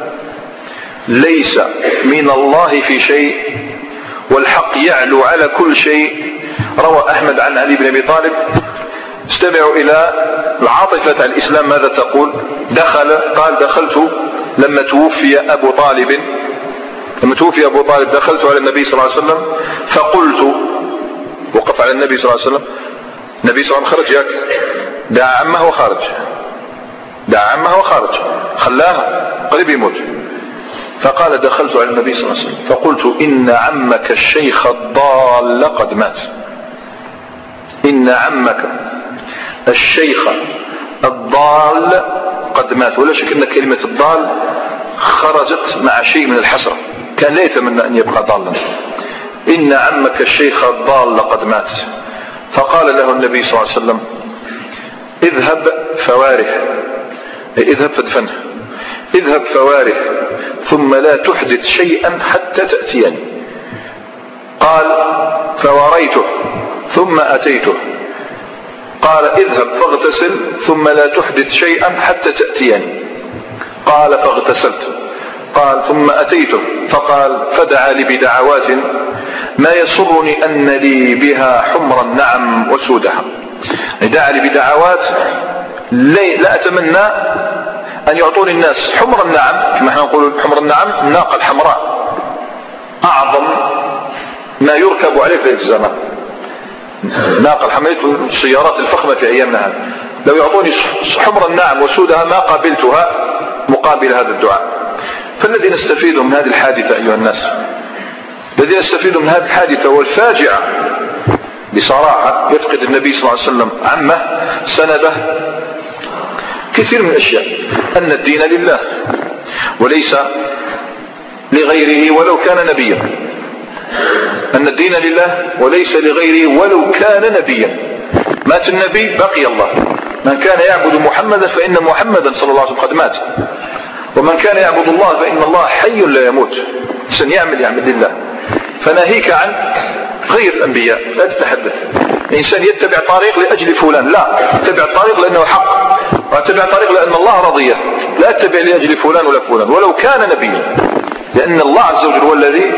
ليس من الله في شيء والحق يعلو على كل شيء. روى أحمد عن علي بن أبي طالب، استمعوا إلى العاطفة على الإسلام ماذا تقول. دخل قال دخلت لما توفي أبو طالب لما توفي أبو طالب دخلت على النبي صلى الله عليه وسلم فقلت، وقف على النبي صلى الله عليه وسلم، النبي صلى الله عليه وسلم خرج، ياك دعا عمه وخارج، دعا عمه وخارج، خلاها قريب يموت. فقال دخلت على النبي صلى الله عليه وسلم فقلت إن عمك الشيخ الضال قد مات، إن عمك الشيخ الضال قد مات. ولا شك أن كلمة الضال خرجت مع شيء من الحسرة، كان لا يتمنى أن يبقى ضالا. إن عمك الشيخ الضال قد مات. فقال له النبي صلى الله عليه وسلم اذهب فواره، اذهب فادفنه، اذهب فواره ثم لا تحدث شيئا حتى تأتيني. قال فوريته ثم أتيته، قال اذهب فاغتسل ثم لا تحدث شيئا حتى تأتيني. قال فاغتسلت. قال ثم أتيته فقال فدعا لي بدعوات ما يسرني أن لي بها حمر النعم وسودها. دعا لي بدعوات لا أتمنى أن يعطوني الناس حمر النعم، كما احنا نقول حمر النعم الناقة الحمراء، أعظم ما يركب عليه في الزمان، ناقة الحمراء السيارات الفخمة في أيامنا هذا. لو يعطوني حمر النعم وسودها ما قابلتها مقابل هذا الدعاء. فالذي نستفيد من هذه الحادثة أيها الناس، الذي نستفيد من هذه الحادثة والفاجعة بصراحة، يفقد النبي صلى الله عليه وسلم عمه سنده كثير من الأشياء. أن الدين لله وليس لغيره ولو كان نبيا، أن الدين لله وليس لغيره ولو كان نبيا. مات النبي بقي الله. من كان يعبد محمدا فإن محمدا صلى الله عليه وسلم قد مات، ومن كان يعبد الله فإن الله حي لا يموت. سن يعمل يعمل لله. فناهيك عن غير الأنبياء، لا تتحدث. إنسان يتبع طريق لأجل فلان، لا، يتبع الطريق لأنه حق، ويتبع طريق لأن الله رضيه، لا أتبع لأجل فلان ولا فلان ولو كان نبيا، لأن الله عز وجل هو الذي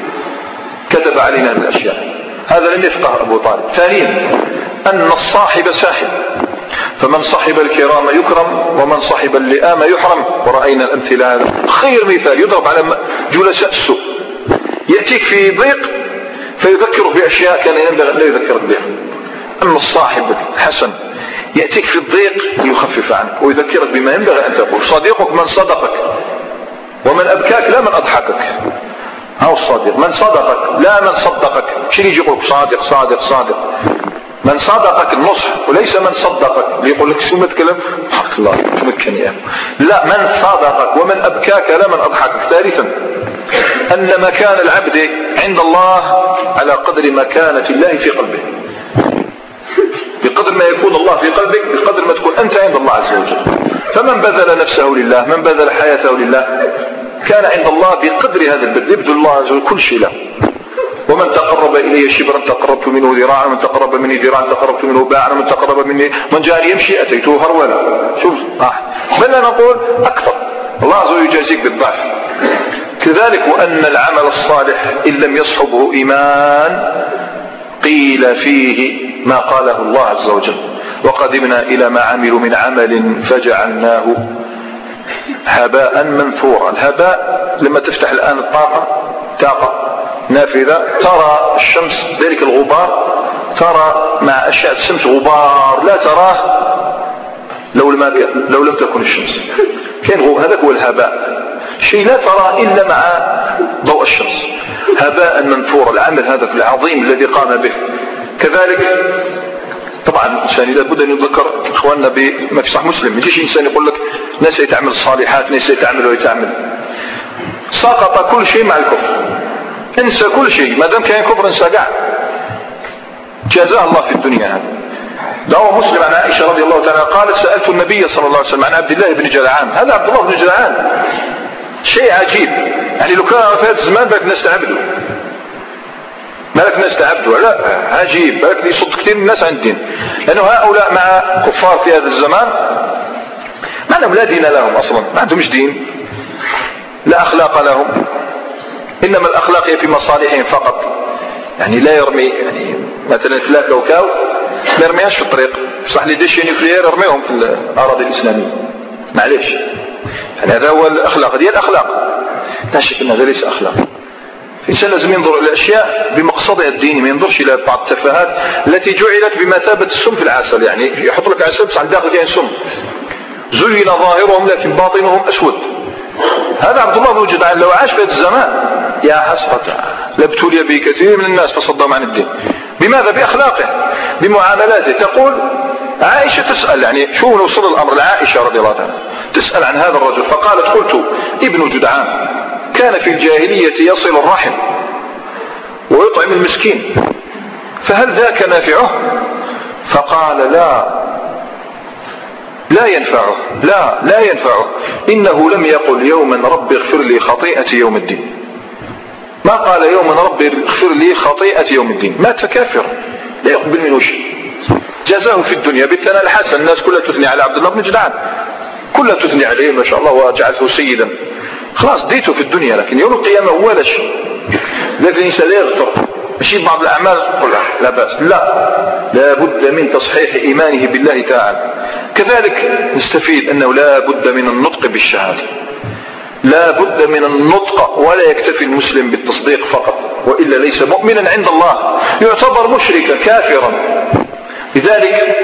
كتب علينا هذه الأشياء. هذا لم يفقه أبو طالب. ثانيا أن الصاحب ساحب، فمن صحب الكرام يكرم ومن صحب اللئام يحرم. ورأينا الأمثلة هذا. خير مثال يضرب على جلساء السوء، يأتيك في ضيق فيذكرك بأشياء كان ينبغي أن لا يذكرك بها. أما الصاحب الحسن يأتيك في الضيق ليخفف عنك ويذكرك بما ينبغي أن تقول. صديقك من صدقك، ومن أبكاك لا من أضحكك. هو الصادق من صدقك لا من صدقك. مش اللي يجي يقولك صادق صادق صادق، من صدقك النصح، وليس من صدقك اللي يقول لك شو ما تكلم حق الله تمكن يا لا، من صدقك ومن أبكاك لا من أضحكك. ثالثا أن مكان العبد عند الله على قدر مكانة الله في قلبه. بقدر ما يكون الله في قلبك بقدر ما تكون أنت عند الله عز وجل. فمن بذل نفسه لله، من بذل حياته لله، كان عند الله بقدر هذا البذل. يبذل الله عز وجل كل شيء له. ومن تقرب إلي شبرا تقربت منه ذراعا، ومن تقرب مني ذراعا تقربت منه باعا، ومن تقرب مني من جاءني يمشي أتيته هرولا. شوف آه. بل نقول أكثر، الله عز وجل يجازيك بالضعف. كذلك وأن العمل الصالح إن لم يصحبه إيمان قيل فيه ما قاله الله عز وجل وقدمنا إلى ما عملوا من عمل فجعلناه هباء منثورا. الهباء لما تفتح الآن الطاقة طاقة نافذة ترى الشمس ذلك الغبار، ترى مع أشعة الشمس غبار لا تراه لو لم لو لم تكن الشمس. كان هذا هو الهباء. شيء لا ترى إلا مع ضوء الشمس، هباء منثورا. العمل هذا العظيم الذي قام به. كذلك طبعا الإنسان لابد أن يذكر إخواننا بما في صحيح مسلم. ما يجيش إنسان يقول لك ناس يتعمل الصالحات، ناس يتعمل ويتعمل. سقط كل شيء مع الكفر، انسى كل شيء ما دام كان كفر، انسى قاع. جزاه الله في الدنيا هذا. روى مسلم عن عائشة رضي الله تعالى قالت سألت النبي صلى الله عليه وسلم عن عبد الله بن جدعان. هذا عبد الله بن جدعان شيء عجيب، يعني لو كان في هذا الزمان بالك الناس تعبدوا، بالك الناس تعبدوا، لا عجيب، بالك يصد كثير من الناس عن الدين، لأنه هؤلاء مع كفار في هذا الزمان ما عندهم لا دين لهم أصلا، ما عندهمش دين، لا أخلاق لهم، إنما الأخلاق هي في مصالحهم فقط. يعني لا يرمي، يعني مثلا ثلاثة وكاو ما يرميهاش في الطريق، صح لي ديشي نيوكليير يرميهم في الأراضي الإسلامية، معليش. يعني هذا هو الأخلاق، دي الأخلاق، لا شك أن هذا ليس أخلاق. الإنسان لازم ينظر إلى الأشياء بمقصدها الديني، ما ينظرش إلى بعض التفاهات التي جعلت بمثابة السم في العسل. يعني يحط لك عسل بس عن داخل كاين سم، زين ظاهرهم لكن باطنهم أسود. هذا عبد الله بن جدعان لو عاش في هذا الزمان يا حسرة لابتلي به كثير من الناس فصدهم عن الدين. بماذا؟ بأخلاقه، بمعاملاته. تقول عائشة تسأل، يعني شو وصل الأمر لعائشة رضي الله عنها، تسأل عن هذا الرجل فقالت قلت ابن جدعان كان في الجاهلية يصل الرحم ويطعم المسكين، فهل ذاك نافعه؟ فقال لا لا ينفعه، لا لا ينفعه، إنه لم يقل يوما رب اغفر لي خطيئتي يوم الدين، ما قال يوما رب اغفر لي خطيئتي يوم الدين، مات كافر لا يقبل منه شيء. جزاه في الدنيا بالثناء الحسن، الناس كلها تثني على عبد الله بن جدعان، كلها تثني عليه ما شاء الله وجعلته سيدا، خلاص ديته في الدنيا، لكن يوم القيامة هو لا شيء. لكن الإنسان لا يغتر، ماشي بعض الأعمال قل لا بأس، لا، لا بد من تصحيح إيمانه بالله تعالى. كذلك نستفيد أنه لا بد من النطق بالشهادة، لا بد من النطق، ولا يكتفي المسلم بالتصديق فقط، وإلا ليس مؤمنا عند الله، يعتبر مشركا كافرا. لذلك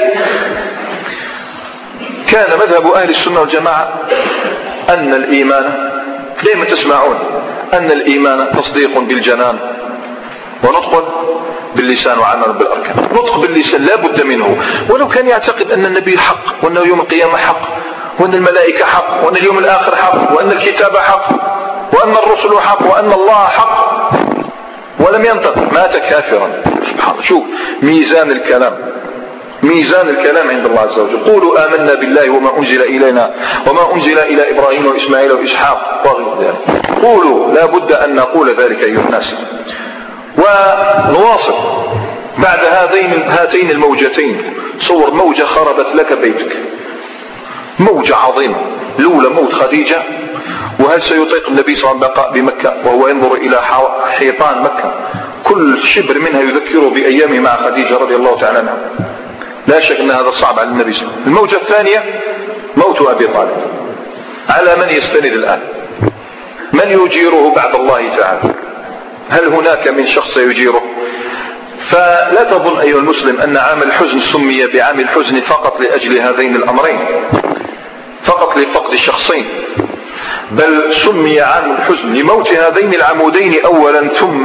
كان مذهب أهل السنة والجماعة أن الإيمان، دائما تسمعون أن الإيمان تصديق بالجنان ونطق باللسان وعمل بالأركان. نطق باللسان لا بد منه، ولو كان يعتقد أن النبي حق، وأن يوم القيامة حق، وأن الملائكة حق، وأن اليوم الآخر حق، وأن الكتاب حق، وأن الرسل حق، وأن الله حق، ولم ينطق مات كافرا. سبحان الله، شوف ميزان الكلام، ميزان الكلام عند الله عز وجل. قولوا آمنا بالله وما أنزل إلينا وما أنزل إلى إبراهيم وإسماعيل وإسحاق وغير ذلك، قولوا، لا بد أن نقول ذلك أيها الناس. ونواصل بعد هذين هاتين الموجتين. صور موجة خربت لك بيتك، موجة عظيمة، لولا موت خديجة، وهل سيطيق النبي صلى الله عليه وسلم بقاء بمكة وهو ينظر إلى حيطان مكة كل شبر منها يذكره بأيامه مع خديجة رضي الله تعالى عنها؟ لا شك أن هذا صعب على النبي صلى الله عليه وسلم. الموجة الثانية موت أبي طالب. على من يستند الآن؟ من يجيره بعد الله تعالى؟ هل هناك من شخص يجيره؟ فلا تظن أيها المسلم أن عام الحزن سمي بعام الحزن فقط لأجل هذين الأمرين، فقط لفقد الشخصين، بل سمي عام الحزن لموت هذين العمودين أولا، ثم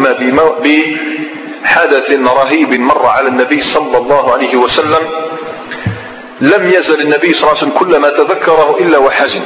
بحدث رهيب مر على النبي صلى الله عليه وسلم لم يزل النبي صلى الله عليه وسلم كلما تذكره إلا وحزن.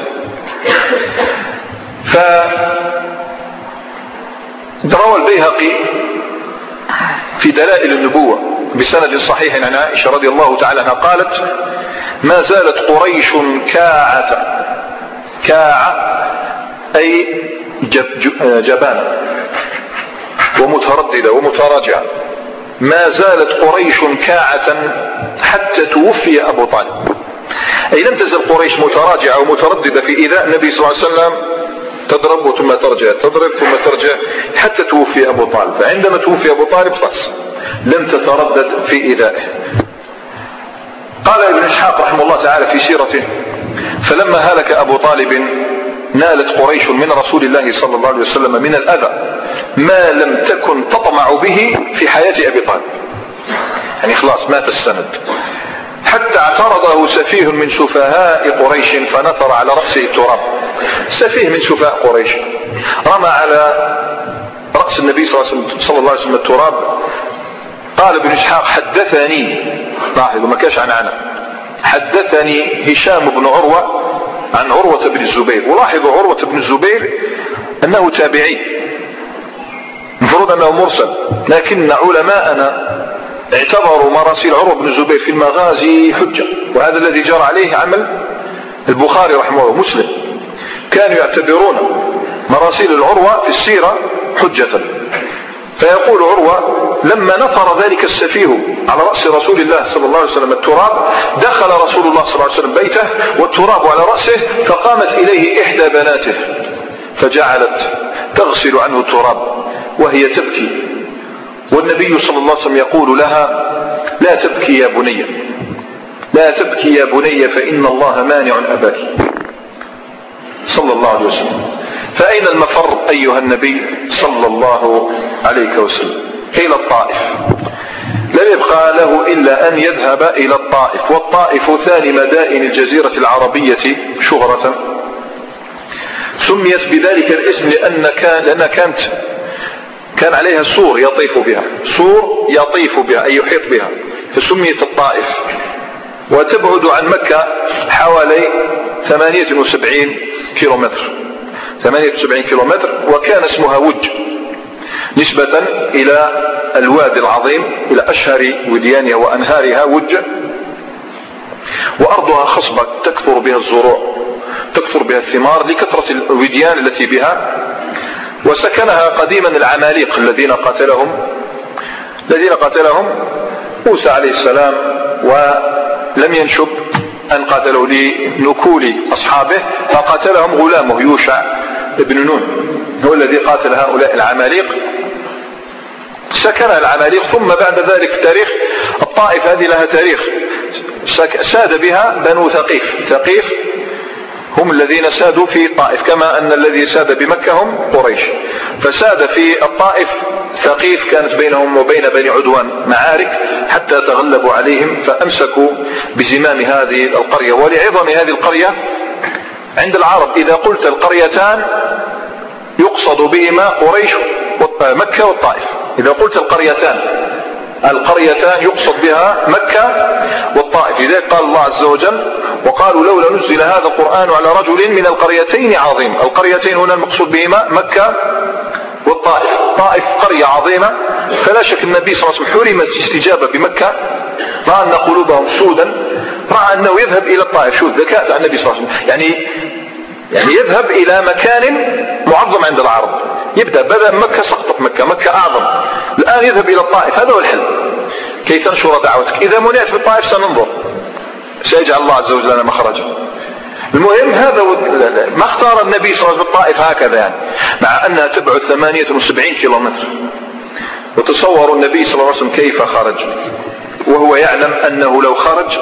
فروى البيهقي في دلائل النبوة بسند صحيح عن عائشة رضي الله تعالى عنها قالت: ما زالت قريش كاعة، كاعة أي جب جبانة ومترددة ومتراجعة، ما زالت قريش كاعة حتى توفي أبو طالب، أي لم تزل قريش متراجعة ومترددة في إيذاء النبي صلى الله عليه وسلم، تضرب ثم ترجع، تضرب ثم ترجع حتى توفي أبو طالب. فعندما توفي أبو طالب خلاص لم تتردد في إيذائه. قال ابن إسحاق رحمه الله تعالى في سيرته: فلما هلك أبو طالب نالت قريش من رسول الله صلى الله عليه وسلم من الأذى ما لم تكن تطمع به في حياة أبي طالب، يعني خلاص مات السند، حتى اعترضه سفيه من سفهاء قريش فنثر على رأسه التراب سفيه من سفهاء قريش رمى على رأس النبي صلى الله عليه وسلم التراب. قال ابن إسحاق حدثني، لاحظوا ما كاش عن عنا، حدثني هشام بن عروة عن عروة بن الزبير. ولاحظوا عروة بن الزبير أنه تابعي، المفروض أنه مرسل، لكن علماءنا اعتبروا مراسيل عروة بن الزبير في المغازي حجة، وهذا الذي جرى عليه عمل البخاري رحمه الله ومسلم. كانوا يعتبرون مراسيل العروة في السيرة حجة. فيقول عروة لما نثر ذلك السفيه على رأس رسول الله صلى الله عليه وسلم التراب، دخل رسول الله صلى الله عليه وسلم بيته والتراب على رأسه، فقامت إليه إحدى بناته فجعلت تغسل عنه التراب وهي تبكي، والنبي صلى الله عليه وسلم يقول لها لا تبكي يا بني، لا تبكي يا بني فإن الله مانع أباك صلى الله عليه وسلم. فأين المفر أيها النبي صلى الله عليه وسلم؟ إلى الطائف. لم يبقى له إلا أن يذهب إلى الطائف، والطائف ثاني مدائن الجزيرة العربية شهرة، سميت بذلك الاسم لأن كان لأنها كانت كان عليها سور يطيف بها، سور يطيف بها أي يحيط بها، فسميت الطائف. وتبعد عن مكة حوالي ثمانية وسبعين كيلومتر، ثمانية وسبعين كيلومتر، وكان اسمها وج نسبة إلى الوادي العظيم، إلى أشهر وديانها وأنهارها وج. وأرضها خصبة تكثر بها الزروع، تكثر بها الثمار لكثرة الوديان التي بها. وسكنها قديما العماليق الذين قاتلهم الذين قاتلهم موسى عليه السلام، ولم ينشب أن قاتلوا لنكول أصحابه، فقاتلهم غلامه يوشع بن نون، هو الذي قاتل هؤلاء العماليق. سكنها العماليق. ثم بعد ذلك في تاريخ الطائف هذه لها تاريخ، ساد بها بنو ثقيف. ثقيف هم الذين سادوا في الطائف، كما أن الذي ساد بمكة هم قريش. فساد في الطائف ثقيف، كانت بينهم وبين بني عدوان معارك حتى تغلبوا عليهم فأمسكوا بزمام هذه القرية. ولعظم هذه القرية عند العرب إذا قلت القريتان يقصد بهما قريش مكة والطائف. إذا قلت القريتان القريتان يقصد بها مكة والطائف. لذلك قال الله عز وجل وقالوا لولا نزل هذا القرآن على رجل من القريتين عظيم. القريتين هنا المقصود بهما مكة والطائف. طائف قرية عظيمة، فلا شك النبي صلى الله عليه وسلم حرم الاستجابة بمكة، رأى أن قلوبهم سودا، رأى أنه يذهب إلى الطائف. شو ذكاء النبي صلى الله عليه وسلم، يعني يعني يذهب إلى مكان معظم عند العرب. يبدأ بدأ مكة سقطت مكة، مكة أعظم، الآن يذهب إلى الطائف. هذا هو الحل كي تنشر دعوتك. إذا منعت بالطائف سننظر، سيجعل الله عز وجل مخرجا. المهم هذا ما اختار النبي صلى الله عليه وسلم الطائف هكذا يعني، مع أنها تبعد ثمانية وسبعين كيلومتر. وتصوروا النبي صلى الله عليه وسلم كيف خرج وهو يعلم أنه لو خرج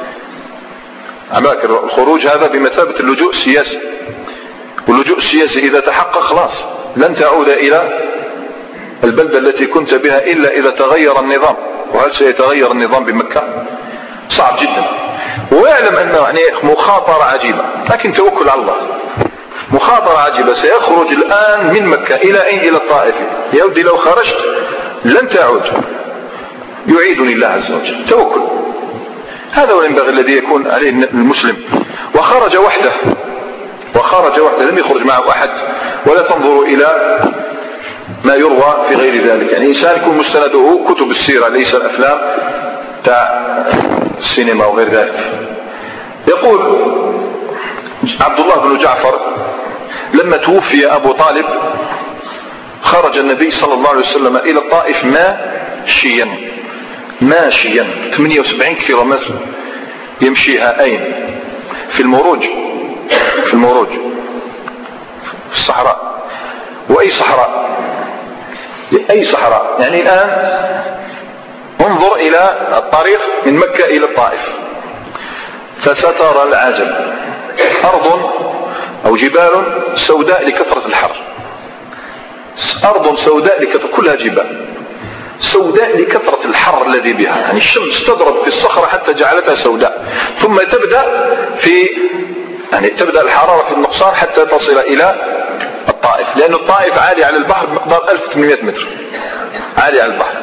أماكن الخروج هذا بمثابة اللجوء السياسي، واللجوء السياسي إذا تحقق خلاص لن تعود إلى البلدة التي كنت بها إلا إذا تغير النظام. وهل سيتغير النظام بمكة؟ صعب جدا. ويعلم أنه يعني مخاطرة عجيبة، لكن توكل على الله. مخاطرة عجيبة، سيخرج الآن من مكة إلى أين؟ إلى الطائف. يا ودي لو خرجت لن تعود، يعيدني الله عز وجل. توكل، هذا هو ينبغي الذي يكون عليه المسلم. وخرج وحده، وخرج وحده، لم يخرج معه أحد. ولا تنظروا إلى ما يروى في غير ذلك، يعني إنسان يكون مستنده كتب السيرة ليس الأفلام تاع السينما وغير ذلك. يقول عبد الله بن جعفر لما توفي أبو طالب خرج النبي صلى الله عليه وسلم إلى الطائف ماشيا ماشيا ثمانية وسبعين كيلومتر يمشيها. أين؟ في المروج، في المروج في الصحراء. وأي صحراء؟ أي صحراء؟ يعني الآن انظر إلى الطريق من مكة إلى الطائف فسترى العجب، أرض أو جبال سوداء لكثرة الحر، أرض سوداء لكثرة، كلها جبال سوداء لكثرة الحر الذي بها، يعني الشمس تضرب في الصخرة حتى جعلتها سوداء. ثم تبدأ في يعني تبدأ الحرارة في النقصان حتى تصل إلى الطائف، لأن الطائف عالي على البحر بمقدار ألف وثمانمائة متر، عالي على البحر.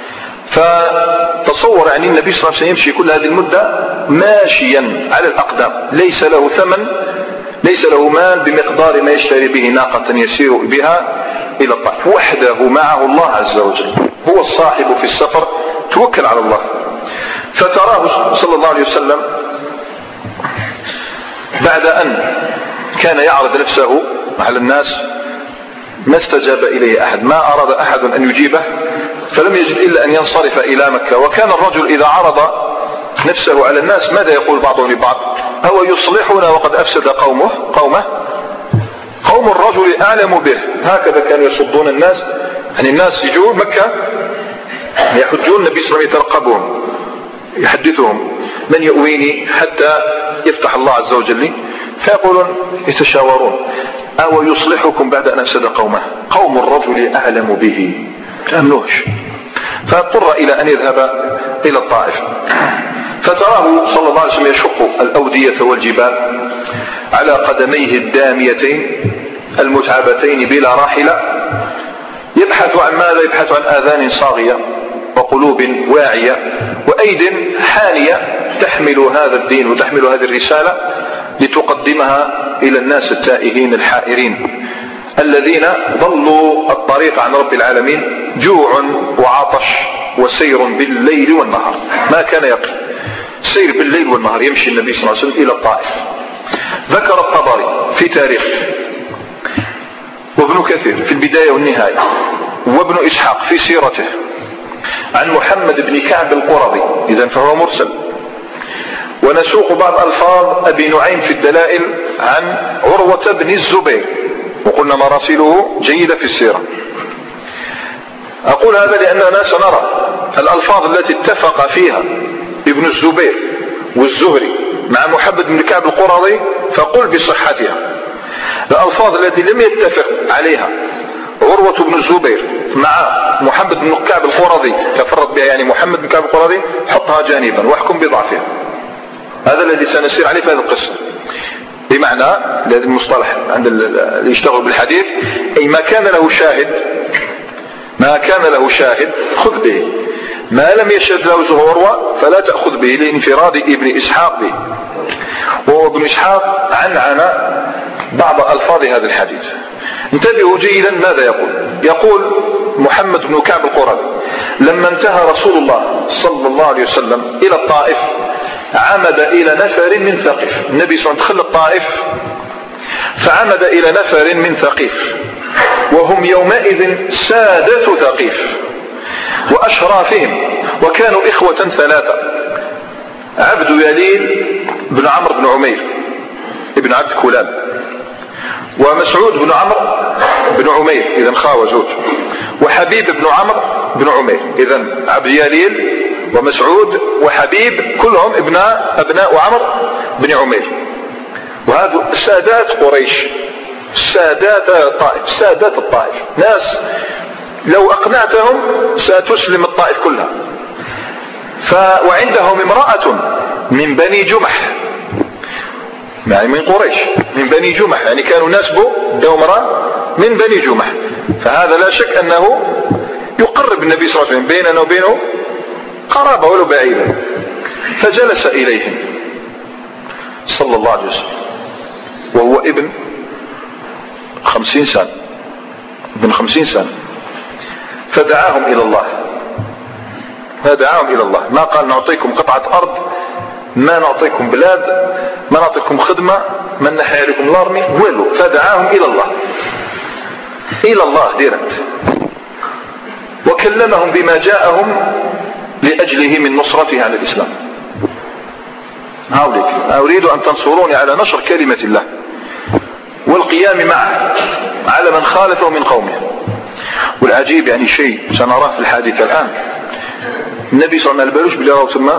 فتصور يعني النبي صلى الله عليه وسلم يمشي كل هذه المدة ماشيا على الأقدام، ليس له ثمن، ليس له مال بمقدار ما يشتري به ناقة يسير بها إلى الطائف، وحده معه الله عز وجل، هو الصاحب في السفر، توكل على الله. فتراه صلى الله عليه وسلم بعد أن كان يعرض نفسه على الناس ما استجاب إليه أحد، ما أراد أحد أن يجيبه، فلم يجد إلا أن ينصرف إلى مكة. وكان الرجل إذا عرض نفسه على الناس ماذا يقول بعضهم لبعض؟ أو يصلحنا وقد أفسد قومه قومه قوم الرجل أعلم به. هكذا كانوا يصدون الناس، يعني الناس يجون مكة يحجون النبي صلى الله عليه وسلم، يترقبهم يحدثهم من يؤويني حتى يفتح الله عز وجل، فيقولون يتشاورون أو يصلحكم بعد أن أفسد قومه قوم الرجل أعلم به، تأمنوش. فاضطر إلى أن يذهب إلى الطائف. فتراه صلى الله عليه وسلم يشق الأودية والجبال على قدميه الداميتين المتعبتين بلا راحلة، يبحث عن ماذا؟ يبحث عن آذان صاغية وقلوب واعية وأيد حانية تحمل هذا الدين وتحمل هذه الرسالة لتقدمها إلى الناس التائهين الحائرين الذين ضلوا الطريق عن رب العالمين، جوع وعطش وسير بالليل والنهار، ما كان يقف، سير بالليل والنهار، يمشي النبي صلى الله عليه وسلم إلى الطائف. ذكر الطبري في تاريخ، وابن كثير في البداية والنهاية، وابن إسحاق في سيرته عن محمد بن كعب القرظي، إذن فهو مرسل. ونسوق بعض ألفاظ أبي نعيم في الدلائل عن عروة بن الزبير، وقلنا مراسله جيدة في السيرة. أقول هذا لأننا سنرى الألفاظ التي اتفق فيها ابن الزبير والزهري مع محمد بن كعب القرظي فقل بصحتها. الألفاظ التي لم يتفق عليها عروة بن الزبير مع محمد بن كعب القرظي تفرد بها، يعني محمد بن كعب القرظي، حطها جانبا واحكم بضعفها. هذا الذي سنسير عليه في هذه القصة، بمعنى هذا المصطلح عند اللي يشتغل بالحديث، أي ما كان له شاهد، ما كان له شاهد خذ به، ما لم يشهد له عروة فلا تأخذ به لانفراد ابن إسحاق به. وهو ابن إسحاق عنعن بعض ألفاظ هذا الحديث. انتبهوا جيدا ماذا يقول. يقول محمد بن كعب القرظي لما انتهى رسول الله صلى الله عليه وسلم إلى الطائف عمد إلى نفر من ثقيف. النبي صلى الله عليه وسلم دخل الطائف فعمد إلى نفر من ثقيف، وهم يومئذ سادة ثقيف وأشرافهم، وكانوا إخوة ثلاثة: عبد يليل بن عمرو بن عمير ابن عبد كلاب، ومسعود بن عمرو بن عمير إذن خاوة زوج، وحبيب بن عمرو بن عمير. إذن عبد يليل ومسعود وحبيب كلهم ابناء أبناء عمرو بن عمير. وهذا سادات قريش، سادات الطائف، سادات الطائف، ناس لو أقنعتهم ستسلم الطائف كلها. ف... وعندهم امرأة من بني جمح، يعني من قريش، من بني جمح، يعني كانوا نسبوا دومرة من بني جمح. فهذا لا شك أنه يقرب النبي صلى الله عليه وسلم، بيننا وبينه قرابة ولو بعيدة. فجلس إليهم صلى الله عليه وسلم وهو ابن خمسين سنة، ابن خمسين سنة، فدعاهم إلى الله. فدعاهم إلى الله، ما قال نعطيكم قطعة أرض، ما نعطيكم بلاد، ما نعطيكم خدمة، ما نحي عليكم الارمي، ولو. فدعاهم إلى الله، إلى الله ديركت، وكلمهم بما جاءهم لأجله من نصرته على الإسلام. هاوليك أريد أن تنصروني على نشر كلمة الله والقيام معه على من خالفه من قومه. والعجيب يعني شيء سنراه في الحادثة الآن، النبي صلى الله عليه وسلم بلي رأوا ثم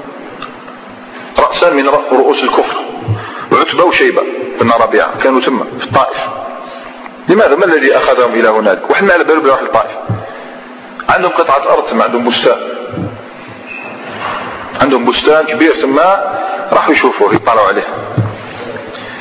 رأسان من رؤوس الكفر، عتبة وشيبة بن ربيعة كانوا ثم في الطائف. لماذا؟ ما الذي أخذهم إلى هناك؟ وحنا على بالو بيروح الطائف، عندهم قطعة أرض ثم، عندهم بستان، عندهم بستان كبير ثم، راحوا يشوفوه يطلعوا عليه.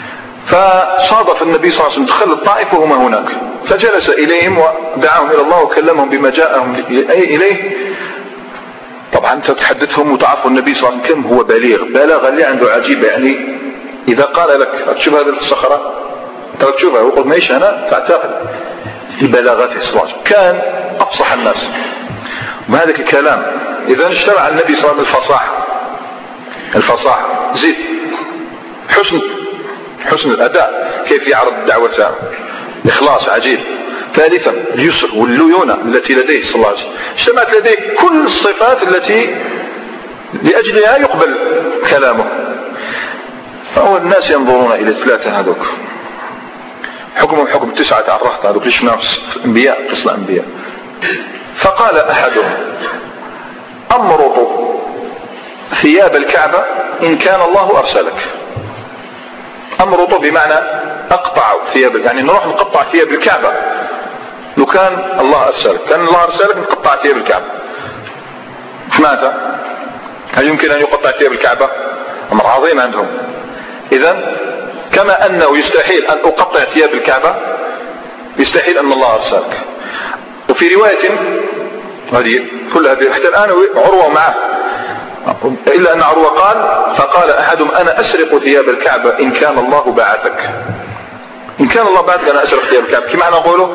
فصادف النبي صلى الله عليه وسلم دخل الطائف وهما هناك، فجلس إليهم ودعاهم إلى الله وكلمهم بما جاءهم إليه. طبعا تتحدثهم وتعرفوا النبي صلى الله عليه وسلم كم هو بليغ، بلاغة اللي عنده عجيبة. يعني إذا قال لك تشوف هذه الصخرة ترى تشوفها وقل مايش أنا فاعتقد ببلاغته صلى الله عليه وسلم، كان أفصح الناس بهذا الكلام. إذا اشترع النبي صلى الله عليه وسلم الفصاحة، الفصاحة زيد حسن حسن الأداء، كيف يعرض الدعوة تاعه، إخلاص عجيب. ثالثا اليسر والليونة التي لديه صلى الله عليه وسلم، اجتمعت لديه كل الصفات التي لأجلها يقبل كلامه. فهو الناس ينظرون إلى ثلاثة هذوك، حكمهم حكم تسعة عرفت هذوك ليش نفس أنبياء قصة أنبياء. فقال أحدهم أمرط ثياب الكعبة إن كان الله أرسلك. أمرط بمعنى أقطع ثياب، يعني نروح نقطع ثياب الكعبة لو كان الله أرسلك، كان الله أرسلك نقطع ثياب الكعبة. ماذا؟ هل يمكن أن يقطع ثياب الكعبة؟ أمر عظيم عندهم. إذن كما أنه يستحيل أن أقطع ثياب الكعبة يستحيل أن الله أرسلك. وفي رواية هذه كل هذه حتى الآن عروة معه، إلا أن عروة قال فقال أحدهم أنا أسرق ثياب الكعبة إن كان الله بعثك. إن كان الله بعثك أنا أسرق ثياب الكعبة، كما نقوله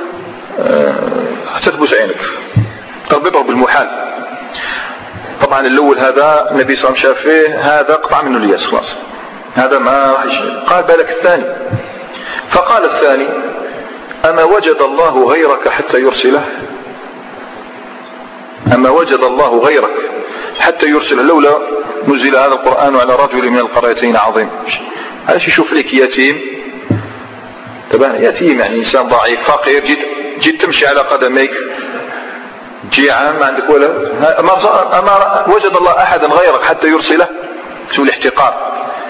تثبت عينك تربطه بالمحال. طبعا الأول هذا النبي صلى الله عليه وسلم شاف فيه هذا قطع منه الياس خلاص، هذا ما راح يشيء. قال بالك الثاني، فقال الثاني أما وجد الله غيرك حتى يرسله، أما وجد الله غيرك حتى يرسله، لولا نزل هذا القرآن على رجل من القريتين عظيم. علاش يشوف لك يتيم تبان يتيم يعني إنسان ضعيف فقير، جيت جيت تمشي على قدميك جيعان ما عندك ولا أما, أما وجد الله أحدا غيرك حتى يرسله، شو الاحتقار.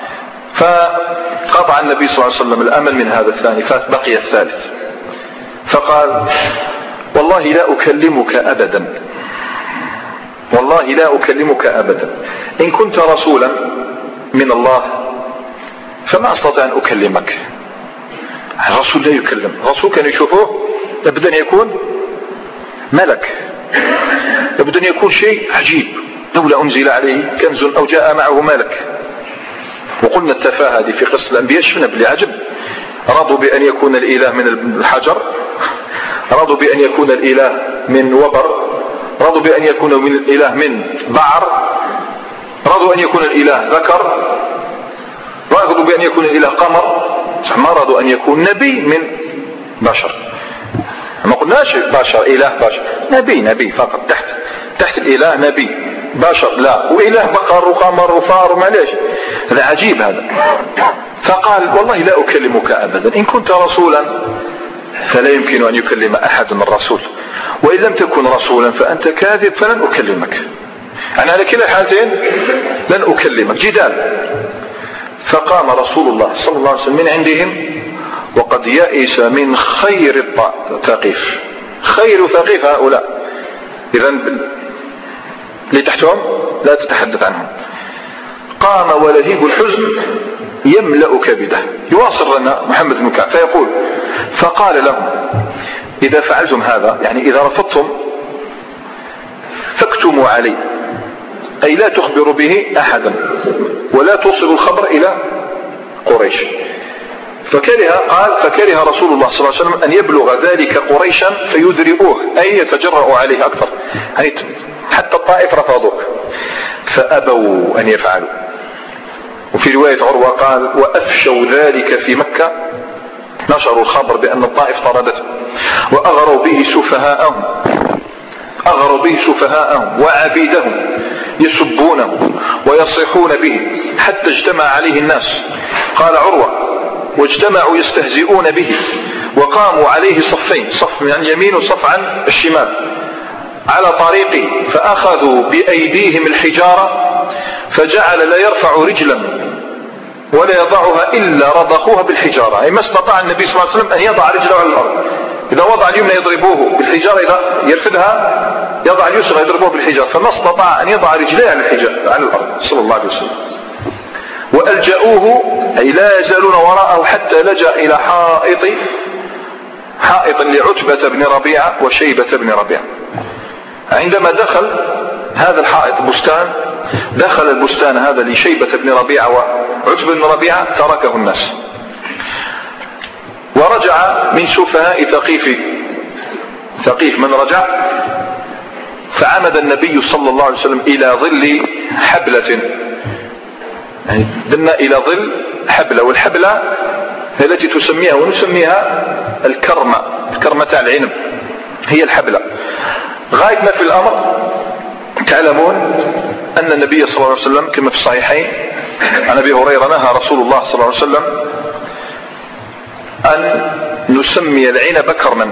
فقطع النبي صلى الله عليه وسلم الأمل من هذا الثاني، فبقي الثالث. فقال والله لا أكلمك أبدا، والله لا أكلمك أبدا إن كنت رسولا من الله فما أستطيع أن أكلمك. الرسول لا يكلم، الرسول كان يشوفه لابد أن يكون ملك، لابد أن يكون شيء عجيب، لولا أنزل عليه كنز أو جاء معه ملك. وقلنا التفاهة هذه في قصة الأنبياء شفنا باللي عجب، رضوا بأن يكون الإله من الحجر، رضوا بأن يكون الإله من وبر، رضوا بأن يكون من الإله من بعر، رضوا أن يكون الإله ذكر، رضوا بأن يكون الإله قمر، ما رضوا أن يكون نبي من بشر. ما قلناش بشر إله بشر، نبي نبي فقط تحت تحت الإله نبي بشر لا، وإله بقر وقمر وفار ومعليش، هذا عجيب هذا. فقال والله لا أكلمك أبدا إن كنت رسولا فلا يمكن أن يكلم أحد من الرسول، وإن لم تكن رسولا فأنت كاذب فلن أكلمك، أنا على كلا الحالتين لن أكلمك، جدال. فقام رسول الله صلى الله عليه وسلم من عندهم وقد يئس من خير الثقيف، خير ثقيف هؤلاء، إذن اللي تحتهم لا تتحدث عنهم. قام ولهيب الحزن يملأ كبده، يواصل لنا محمد بن كعب فيقول فقال لهم إذا فعلتم هذا يعني إذا رفضتم فاكتموا علي، أي لا تخبروا به أحدا ولا توصلوا الخبر إلى قريش. فكره قال فكره رسول الله صلى الله عليه وسلم أن يبلغ ذلك قريشا فيذرئوه، أي يتجرأوا عليه أكثر، يعني حتى الطائف رفضوه فأبوا أن يفعلوا. وفي رواية عروة قال وأفشوا ذلك في مكة، نشروا الخبر بأن الطائف طردته وأغروا به سفهاءهم، أغروا به سفهاءهم وعبيدهم يسبونه ويصيحون به حتى اجتمع عليه الناس. قال عروة واجتمعوا يستهزئون به وقاموا عليه صفين، صف عن اليمين وصف عن الشمال على طريقه، فأخذوا بأيديهم الحجارة فجعل لا يرفع رجلا ولا يضعها إلا رضخوها بالحجارة، أي ما استطاع النبي صلى الله عليه وسلم أن يضع رجله على الأرض، إذا وضع اليمنى يضربوه بالحجارة، إذا يرفدها يضع اليسرى يضربوه بالحجارة، فما استطاع أن يضع رجليه على الحجارة على الأرض صلى الله عليه وسلم. وألجأوه أي لا يزالون وراءه حتى لجأ إلى حائط حائط لعتبة بن ربيعة وشيبة بن ربيعة. عندما دخل هذا الحائط بستان، دخل البستان هذا لشيبة بن ربيعة وعتبة بن ربيعة، تركه الناس ورجع من سفهاء ثقيف ثقيف من رجع، فعمد النبي صلى الله عليه وسلم إلى ظل حبلة، يعني دنا إلى ظل حبلة، والحبلة هي التي تسميها ونسميها الكرمة، الكرمة تاع العنب هي الحبلة. غاية ما في الأمر تعلمون أن النبي صلى الله عليه وسلم كما في الصحيحين عن أبي هريرة نهى رسول الله صلى الله عليه وسلم أن نسمي العنب كرما،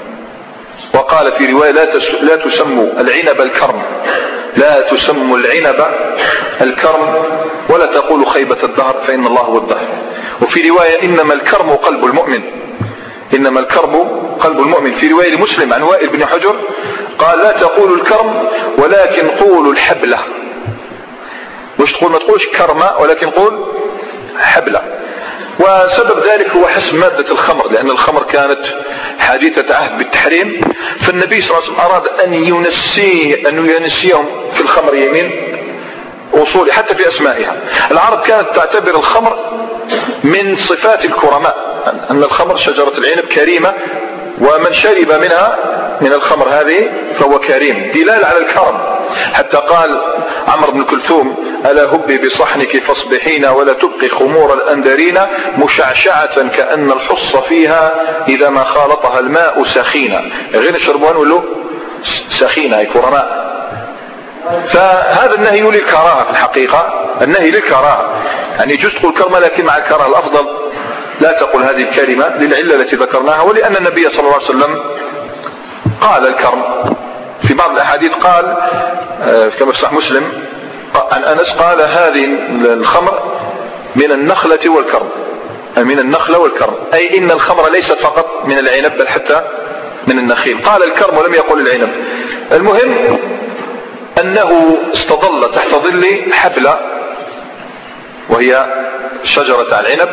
وقال في رواية لا تسموا العنب الكرم، لا تسموا العنب الكرم ولا تقولوا خيبة الدهر فإن الله هو الدهر. وفي رواية إنما الكرم قلب المؤمن، إنما الكرم قلب المؤمن. في رواية مسلم عن وائل بن حجر قال لا تقولوا الكرم ولكن قولوا الحبلة. وش تقول؟ ما تقولش كرمة ولكن قول حبلة. وسبب ذلك هو حسم مادة الخمر، لأن الخمر كانت حديثة عهد بالتحريم، فالنبي صلى الله عليه وسلم أراد أن ينسيه أن ينسيهم في الخمر من أصول حتى في أسمائها. العرب كانت تعتبر الخمر من صفات الكرماء، أن الخمر شجرة العنب كريمة، ومن شرب منها من الخمر هذه فهو كريم، دلالة على الكرم. حتى قال عمرو بن كلثوم ألا هبي بصحنك فاصبحين ولا تبقي خمور الأندرين مشعشعة كأن الحص فيها إذا ما خالطها الماء سخينة، غير الشربوان ولو سخينة كرماء. فهذا النهي للكراهة في الحقيقة، النهي للكراهة، يعني يجوز تقول كرمة لكن مع الكراهة الأفضل لا تقول هذه الكلمة للعلة التي ذكرناها، ولأن النبي صلى الله عليه وسلم قال الكرم في بعض الأحاديث، قال كما في صحيح مسلم عن أنس قال هذه الخمر من النخلة والكرم، من النخلة والكرم، أي إن الخمر ليست فقط من العنب بل حتى من النخيل. قال الكرم ولم يقل العنب. المهم أنه استظل تحت ظل حبلة وهي شجرة العنب،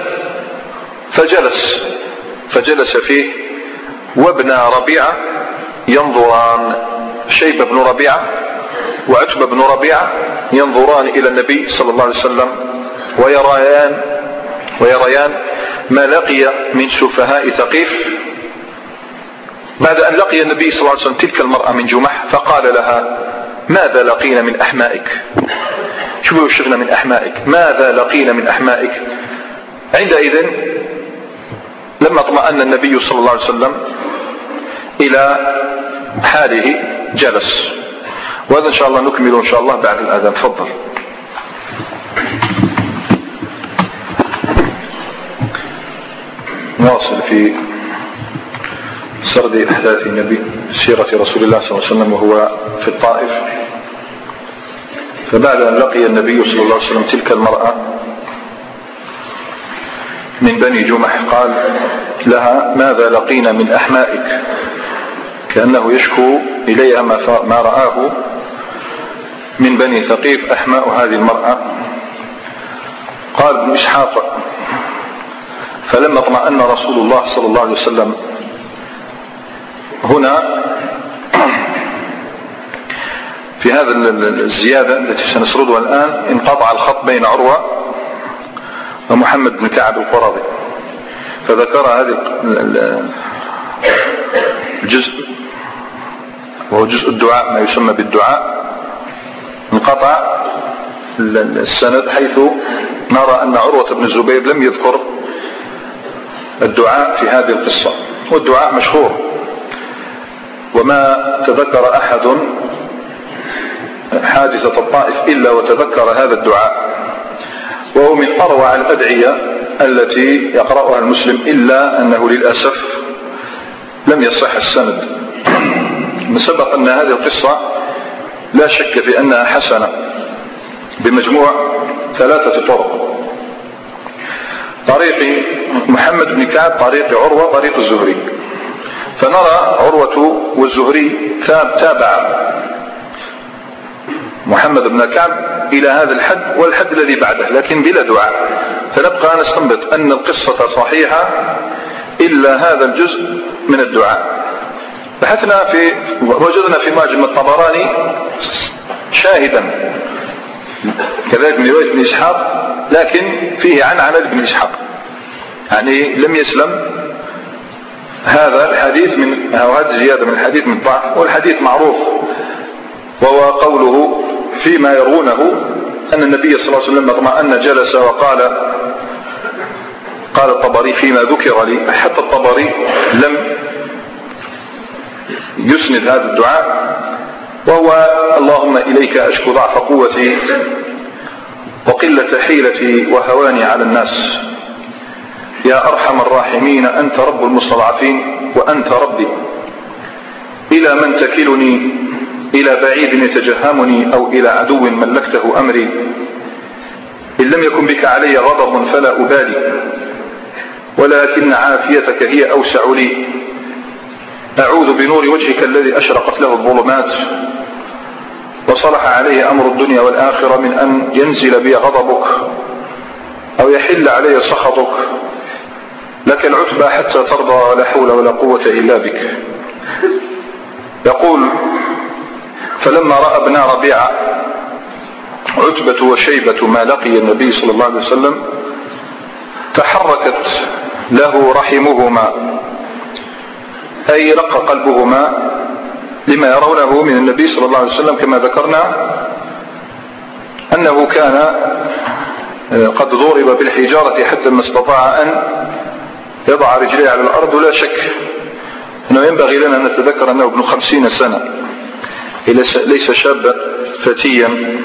فجلس فجلس فيه وابن ربيعة ينظران، شيبة بن ربيعة وعتبة بن ربيعة ينظران إلى النبي صلى الله عليه وسلم ويريان ويريان ما لقي من سفهاء ثقيف. بعد أن لقي النبي صلى الله عليه وسلم تلك المرأة من جمح فقال لها ماذا لقينا من أحمائك؟ شو شفنا من أحمائك؟ ماذا لقينا من أحمائك؟ عندئذ لما اطمأن النبي صلى الله عليه وسلم إلى حاله جلس، وهذا إن شاء الله نكمل إن شاء الله بعد الأذان. تفضل. نواصل في سرد أحداث النبي سيرة رسول الله صلى الله عليه وسلم وهو في الطائف. فبعد أن لقي النبي صلى الله عليه وسلم تلك المرأة من بني جمح قال لها ماذا لقينا من أحمائك، كأنه يشكو إليها ما رآه من بني ثقيف أحماء هذه المرأة. قال ابن إسحاق فلما اطمأن رسول الله صلى الله عليه وسلم هنا في هذا الزيادة التي سنسردها الآن انقطع الخط بين عروة ومحمد بن كعب القرظي، فذكر هذا الجزء وهو جزء الدعاء، ما يسمى بالدعاء. انقطع السند حيث نرى أن عروة بن الزبير لم يذكر الدعاء في هذه القصة، والدعاء مشهور، وما تذكر أحد حادثة الطائف إلا وتذكر هذا الدعاء، وهو من أروع الأدعية التي يقرأها المسلم، إلا أنه للأسف لم يصح السند. من سبق أن هذه القصة لا شك في أنها حسنة بمجموع ثلاثة طرق: طريق محمد بن كعب، طريق عروة، طريق الزهري. فنرى عروة والزهري تابع محمد بن كعب إلى هذا الحد والحد الذي بعده، لكن بلا دعاء. فنبقى نستنبط أن القصة صحيحة إلا هذا الجزء من الدعاء. بحثنا في وجدنا في معجم الطبراني شاهدا كذلك من رواية ابن إسحاق، لكن فيه عن عن ابن إسحاق، يعني لم يسلم هذا الحديث من أو هذه الزيادة من الحديث من ضعف. والحديث معروف، وهو قوله فيما يرونه أن النبي صلى الله عليه وسلم اطمأن جلس وقال، قال الطبري فيما ذكر لي، حتى الطبري لم يسند هذا الدعاء، وهو اللهم إليك أشكو ضعف قوتي وقلة حيلتي وهواني على الناس، يا أرحم الراحمين أنت رب المستضعفين وأنت ربي، إلى من تكلني، إلى بعيد يتجهمني أو إلى عدو ملكته أمري، إن لم يكن بك علي غضب فلا أبالي، ولكن عافيتك هي أوسع لي، أعوذ بنور وجهك الذي أشرقت له الظلمات وصلح عليه أمر الدنيا والآخرة من أن ينزل بي غضبك أو يحل علي سخطك، لك العتبى حتى ترضى ولا حول ولا قوة إلا بك. يقول فلما رأى ابن ربيعة عتبة وشيبة ما لقي النبي صلى الله عليه وسلم تحركت له رحمهما، أي رق قلبهما لما يرونه من النبي صلى الله عليه وسلم، كما ذكرنا أنه كان قد ضرب بالحجارة حتى ما استطاع أن يضع رجليه على الأرض. ولا شك أنه ينبغي لنا أن نتذكر أنه ابن خمسين سنة، ليس شابا فتيا.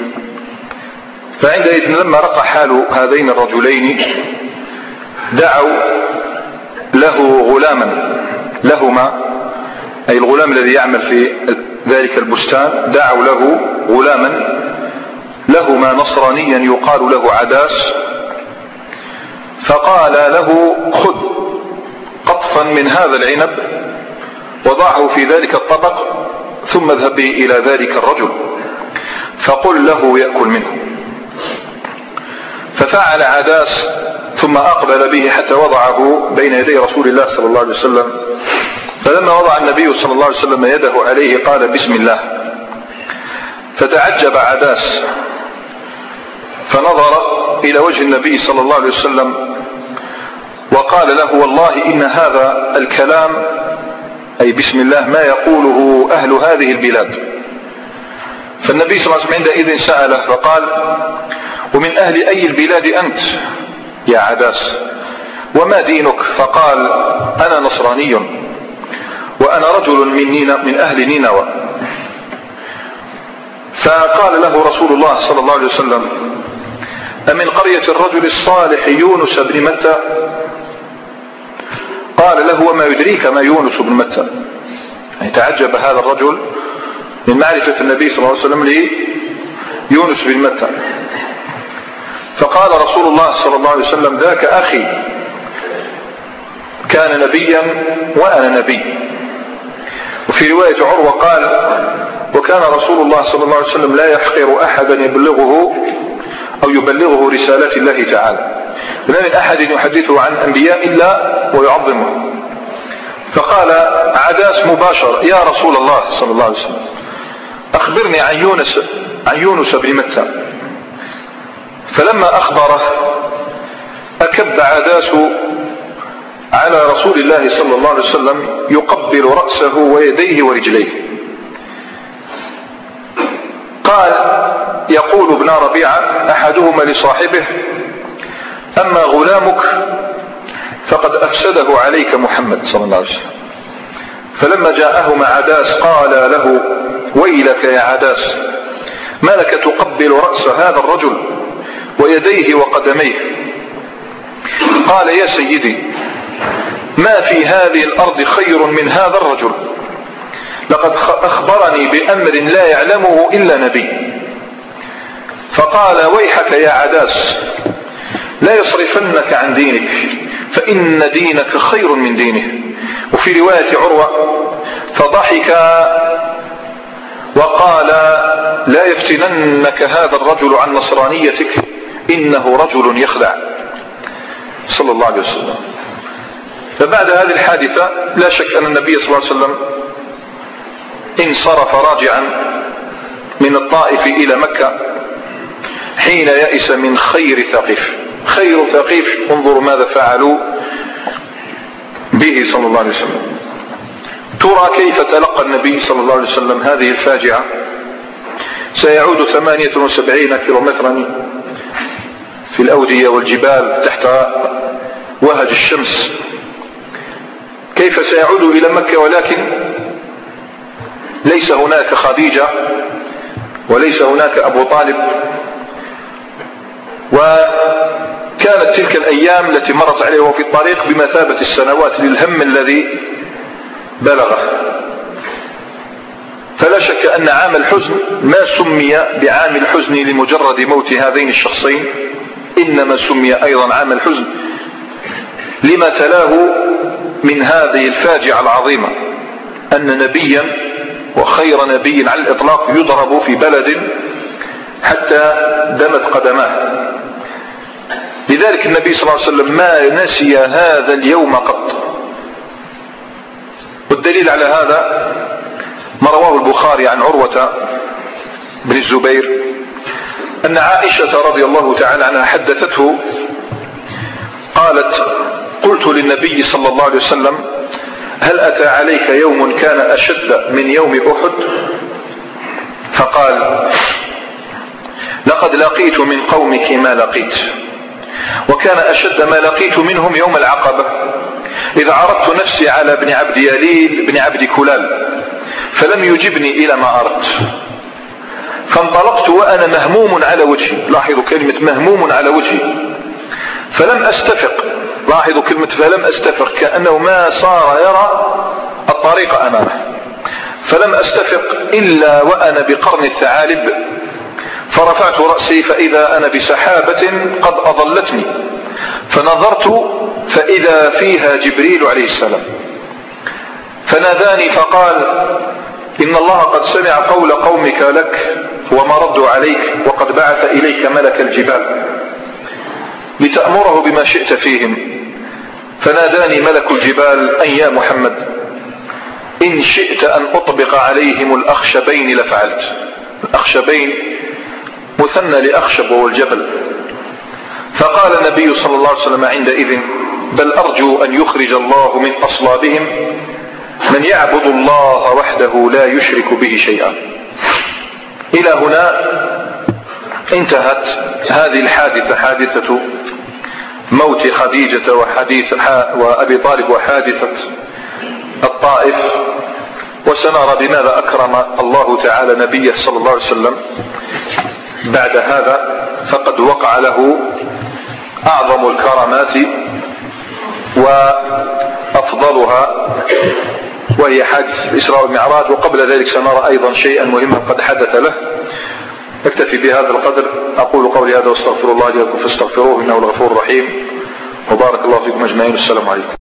فعندئذ لما رقى حال هذين الرجلين دعوا له غلاما لهما، أي الغلام الذي يعمل في ذلك البستان، دعوا له غلاما لهما نصرانيا يقال له عداس، فقال له خذ قطفا من هذا العنب وضعه في ذلك الطبق ثم اذهب به إلى ذلك الرجل فقل له يأكل منه. ففعل عداس ثم أقبل به حتى وضعه بين يدي رسول الله صلى الله عليه وسلم. فلما وضع النبي صلى الله عليه وسلم يده عليه قال بسم الله، فتعجب عداس فنظر إلى وجه النبي صلى الله عليه وسلم وقال له والله إن هذا الكلام أي بسم الله ما يقوله أهل هذه البلاد. فالنبي صلى الله عليه وسلم عندئذ سأله فقال ومن أهل أي البلاد أنت يا عداس وما دينك؟ فقال أنا نصراني وأنا رجل من, نينا من أهل نينوى. فقال له رسول الله صلى الله عليه وسلم أمن قرية الرجل الصالح يونس بن متى؟ قال له وما يدريك ما يونس بن متى؟ يعني تعجب هذا الرجل من معرفة النبي صلى الله عليه وسلم ليونس بن متى. فقال رسول الله صلى الله عليه وسلم ذاك أخي كان نبيا وأنا نبي. وفي رواية عروة قال وكان رسول الله صلى الله عليه وسلم لا يحقر أحدا يبلغه أو يبلغه رسالات الله تعالى، ما من أحد يحدثه عن أنبياء إلا ويعظمه. فقال عداس مباشر يا رسول الله صلى الله عليه وسلم أخبرني عن يونس عن يونس بن متى. فلما أخبره أكب عداس على رسول الله صلى الله عليه وسلم يقبل رأسه ويديه ورجليه. قال يقول ابن ربيعة أحدهما لصاحبه أما غلامك فقد أفسده عليك محمد صلى الله عليه وسلم. فلما جاءهما عداس قال له ويلك يا عداس ما لك تقبل رأس هذا الرجل ويديه وقدميه؟ قال يا سيدي ما في هذه الأرض خير من هذا الرجل، لقد أخبرني بأمر لا يعلمه إلا نبي. فقال ويحك يا عداس لا يصرفنك عن دينك فإن دينك خير من دينه. وفي رواية عروة فضحك وقال لا يفتننك هذا الرجل عن نصرانيتك إنه رجل يخدع. صلى الله عليه وسلم. فبعد هذه الحادثة لا شك أن النبي صلى الله عليه وسلم انصرف راجعا من الطائف إلى مكة حين يئس من خير ثقيف. خير ثقيف انظروا ماذا فعلوا به صلى الله عليه وسلم. ترى كيف تلقى النبي صلى الله عليه وسلم هذه الفاجعة. سيعود ثمانية وسبعين كيلومترا في الأودية والجبال تحت وهج الشمس. كيف سيعود إلى مكة ولكن ليس هناك خديجة وليس هناك أبو طالب. وكانت تلك الأيام التي مرت عليه في الطريق بمثابة السنوات للهم الذي بلغه. فلا شك أن عام الحزن ما سمي بعام الحزن لمجرد موت هذين الشخصين، إنما سمي أيضا عام الحزن لما تلاه من هذه الفاجعة العظيمة، أن نبيا وخير نبي على الإطلاق يضرب في بلد حتى دمت قدماه. لذلك النبي صلى الله عليه وسلم ما نسي هذا اليوم قط. والدليل على هذا ما رواه البخاري عن عروة بن الزبير أن عائشة رضي الله تعالى عنها حدثته قالت: قلت للنبي صلى الله عليه وسلم: هل أتى عليك يوم كان أشد من يوم أحد؟ فقال: لقد لقيت من قومك ما لقيت، وكان أشد ما لقيت منهم يوم العقبة، إذا عرضت نفسي على ابن عبد يليل بن عبد كلال فلم يجبني إلى ما أردت، فانطلقت وأنا مهموم على وجهي. لاحظوا كلمة مهموم على وجهي. فلم أستفق. لاحظوا كلمة فلم أستفق، كأنه ما صار يرى الطريق أمامه. فلم أستفق إلا وأنا بقرن الثعالب، فرفعت رأسي فإذا أنا بسحابة قد أضلتني، فنظرت فإذا فيها جبريل عليه السلام، فناداني فقال: إن الله قد سمع قول قومك لك وما ردوا عليك، وقد بعث إليك ملك الجبال لتأمره بما شئت فيهم. فناداني ملك الجبال: أن يا محمد، إن شئت أن أطبق عليهم الأخشبين لفعلت. الأخشبين مثنى لأخشب وهو الجبل. فقال النبي صلى الله عليه وسلم عندئذ: بل أرجو أن يخرج الله من أصلابهم من يعبد الله وحده لا يشرك به شيئا. إلى هنا انتهت هذه الحادثة، حادثة موت خديجة وحديث وأبي طالب وحادثة الطائف. وسنرى بماذا أكرم الله تعالى نبيه صلى الله عليه وسلم بعد هذا، فقد وقع له أعظم الكرامات وأفضلها، وهي حادث الإسراء والمعراج. وقبل ذلك سنرى أيضا شيئا مهما قد حدث له. اكتفي بهذا القدر. أقول قولي هذا واستغفر الله لي ولكم فاستغفروه إنه الغفور الرحيم. وبارك الله فيكم أجمعين. السلام عليكم.